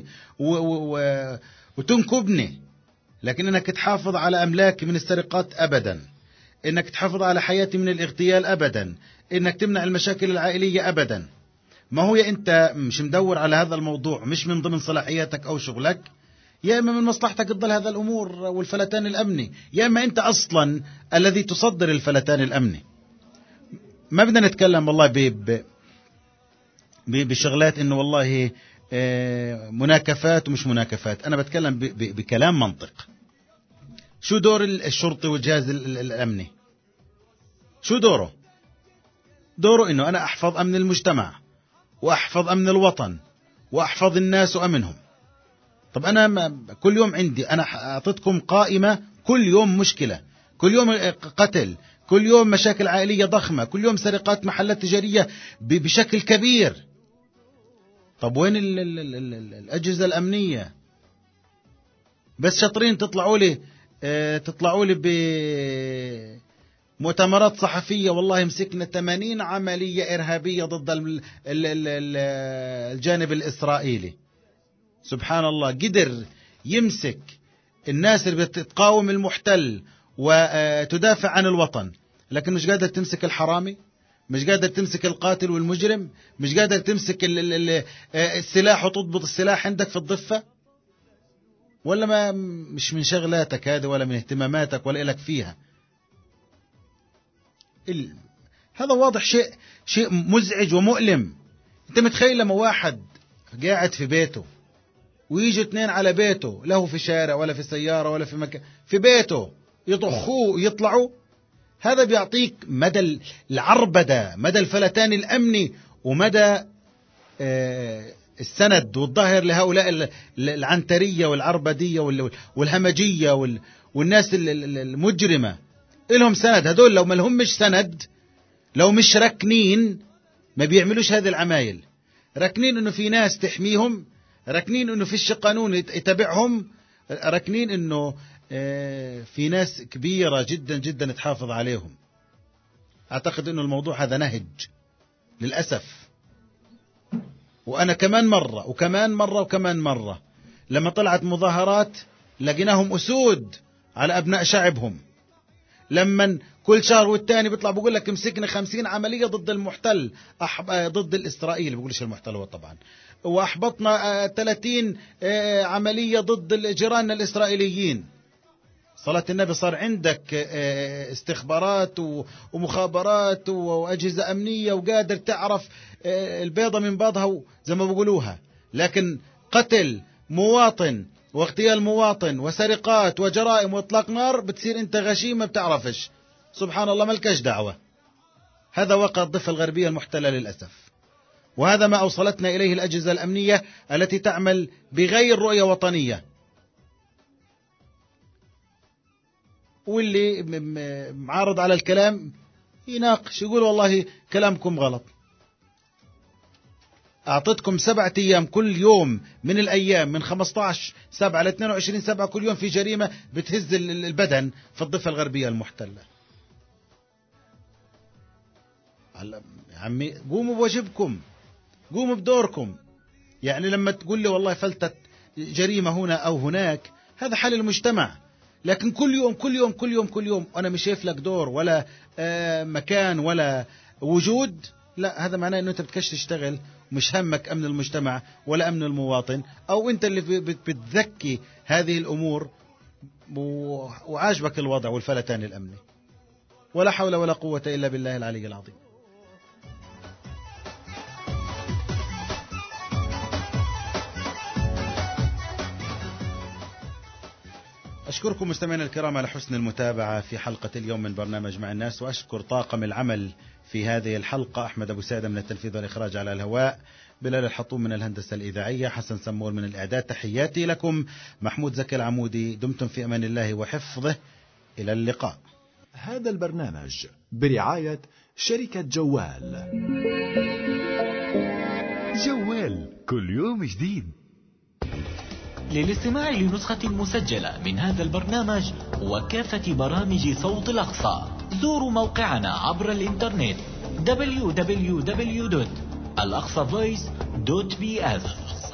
وتنكبني، لكن انك تحافظ على املاكي من السرقات ابدا، انك تحافظ على حياتي من الاغتيال ابدا، انك تمنع المشاكل العائلية ابدا. ما هو يا انت مش مدور على هذا الموضوع، مش من ضمن صلاحياتك او شغلك، يا اما من مصلحتك تضل هذا الامور والفلتان الامني، يا اما انت اصلا الذي تصدر الفلتان الامني. ما بدنا نتكلم والله بشغلات انه والله مناكفات ومش مناكفات، انا بتكلم بكلام منطق. شو دور الشرطي والجهاز الامني؟ شو دوره؟ دوره انه انا احفظ امن المجتمع واحفظ امن الوطن واحفظ الناس وامنهم. طب انا كل يوم عندي، انا اعطيتكم قائمة، كل يوم مشكلة، كل يوم قتل، كل يوم مشاكل عائلية ضخمة، كل يوم سرقات محلات تجارية بشكل كبير. طب وين الأجهزة الأمنية؟ بس شاطرين تطلعوا لي بمؤتمرات صحفية والله مسكنا 80 عملية إرهابية ضد الجانب الإسرائيلي. سبحان الله، قدر يمسك الناس اللي بتقاوم المحتل وتدافع عن الوطن، لكن مش قادر تمسك الحرامي، مش قادر تمسك القاتل والمجرم، مش قادر تمسك السلاح وتضبط السلاح عندك في الضفة. ولا ما مش من شغلاتك هذا ولا من اهتماماتك ولا إلك فيها. هذا واضح شيء مزعج ومؤلم. انت متخيل لما واحد قاعد في بيته ويجوا 2 على بيته، له في شارع ولا في سيارة ولا في مكان، في بيته يطخوه ويطلعوا؟ هذا بيعطيك مدى العربدة، مدى الفلتان الأمني، ومدى السند والظهر لهؤلاء العنترية والعربدية والهمجية والناس المجرمة. إلهم سند هذول، لو ما لهم مش سند، لو مش ركنين ما بيعملوش هذه العمايل. ركنين إنه في ناس تحميهم، ركنين إنه فيش قانون يتبعهم، ركنين إنه في ناس كبيرة جدا جدا تحافظ عليهم. أعتقد إنه الموضوع هذا نهج للأسف. وأنا كمان مرة لما طلعت مظاهرات لقيناهم أسود على أبناء شعبهم. لما كل شهر والتاني بيطلع بقول لك مسكنا 50 عملية ضد المحتل، ضد الإسرائيلي، بقولش المحتل هو طبعا، وأحبطنا 30 عملية ضد جيراننا الإسرائيليين. صلاة النبي، صار عندك استخبارات ومخابرات وأجهزة أمنية وقادر تعرف البيضة من بيضها زي ما بقولوها. لكن قتل مواطن واغتيال مواطن وسرقات وجرائم واطلاق نار بتصير انت غشيم ما بتعرفش. سبحان الله، ملكش دعوة. هذا واقع الضفة الغربية المحتلة للأسف، وهذا ما أوصلتنا إليه الأجهزة الأمنية التي تعمل بغير رؤية وطنية. واللي معارض على الكلام يناقش، يقول والله كلامكم غلط. أعطيتكم 7 أيام كل يوم من الأيام، من 15/7 ل 22/7 كل يوم في جريمة بتهز البدن في الضفة الغربية المحتلة. يا عمي قوموا بواجبكم، قوموا بدوركم. يعني لما تقول لي والله فلتت جريمة هنا أو هناك، هذا حل المجتمع. لكن كل يوم كل يوم كل يوم كل يوم أنا مش شايف لك دور ولا مكان ولا وجود، لا، هذا معناه أنه أنت بتكش تشتغل، مش همك أمن المجتمع ولا أمن المواطن، أو أنت اللي بتذكي هذه الأمور وعاجبك الوضع والفلتان الأمني. ولا حول ولا قوة إلا بالله العلي العظيم. أشكركم مستمعينا الكرام على حسن المتابعة في حلقة اليوم من برنامج مع الناس، وأشكر طاقم العمل في هذه الحلقة: أحمد أبو سعدة من التنفيذ والإخراج على الهواء، بلال الحطوم من الهندسة الإذاعية، حسن سمور من الإعداد. تحياتي لكم، محمود زكي العمودي. دمتم في أمان الله وحفظه، إلى اللقاء. هذا البرنامج برعاية شركة جوال. جوال كل يوم جديد. للاستماع لنسخة مسجلة من هذا البرنامج وكافة برامج صوت الأقصى، زوروا موقعنا عبر الإنترنت www.alaqsavoice.bs.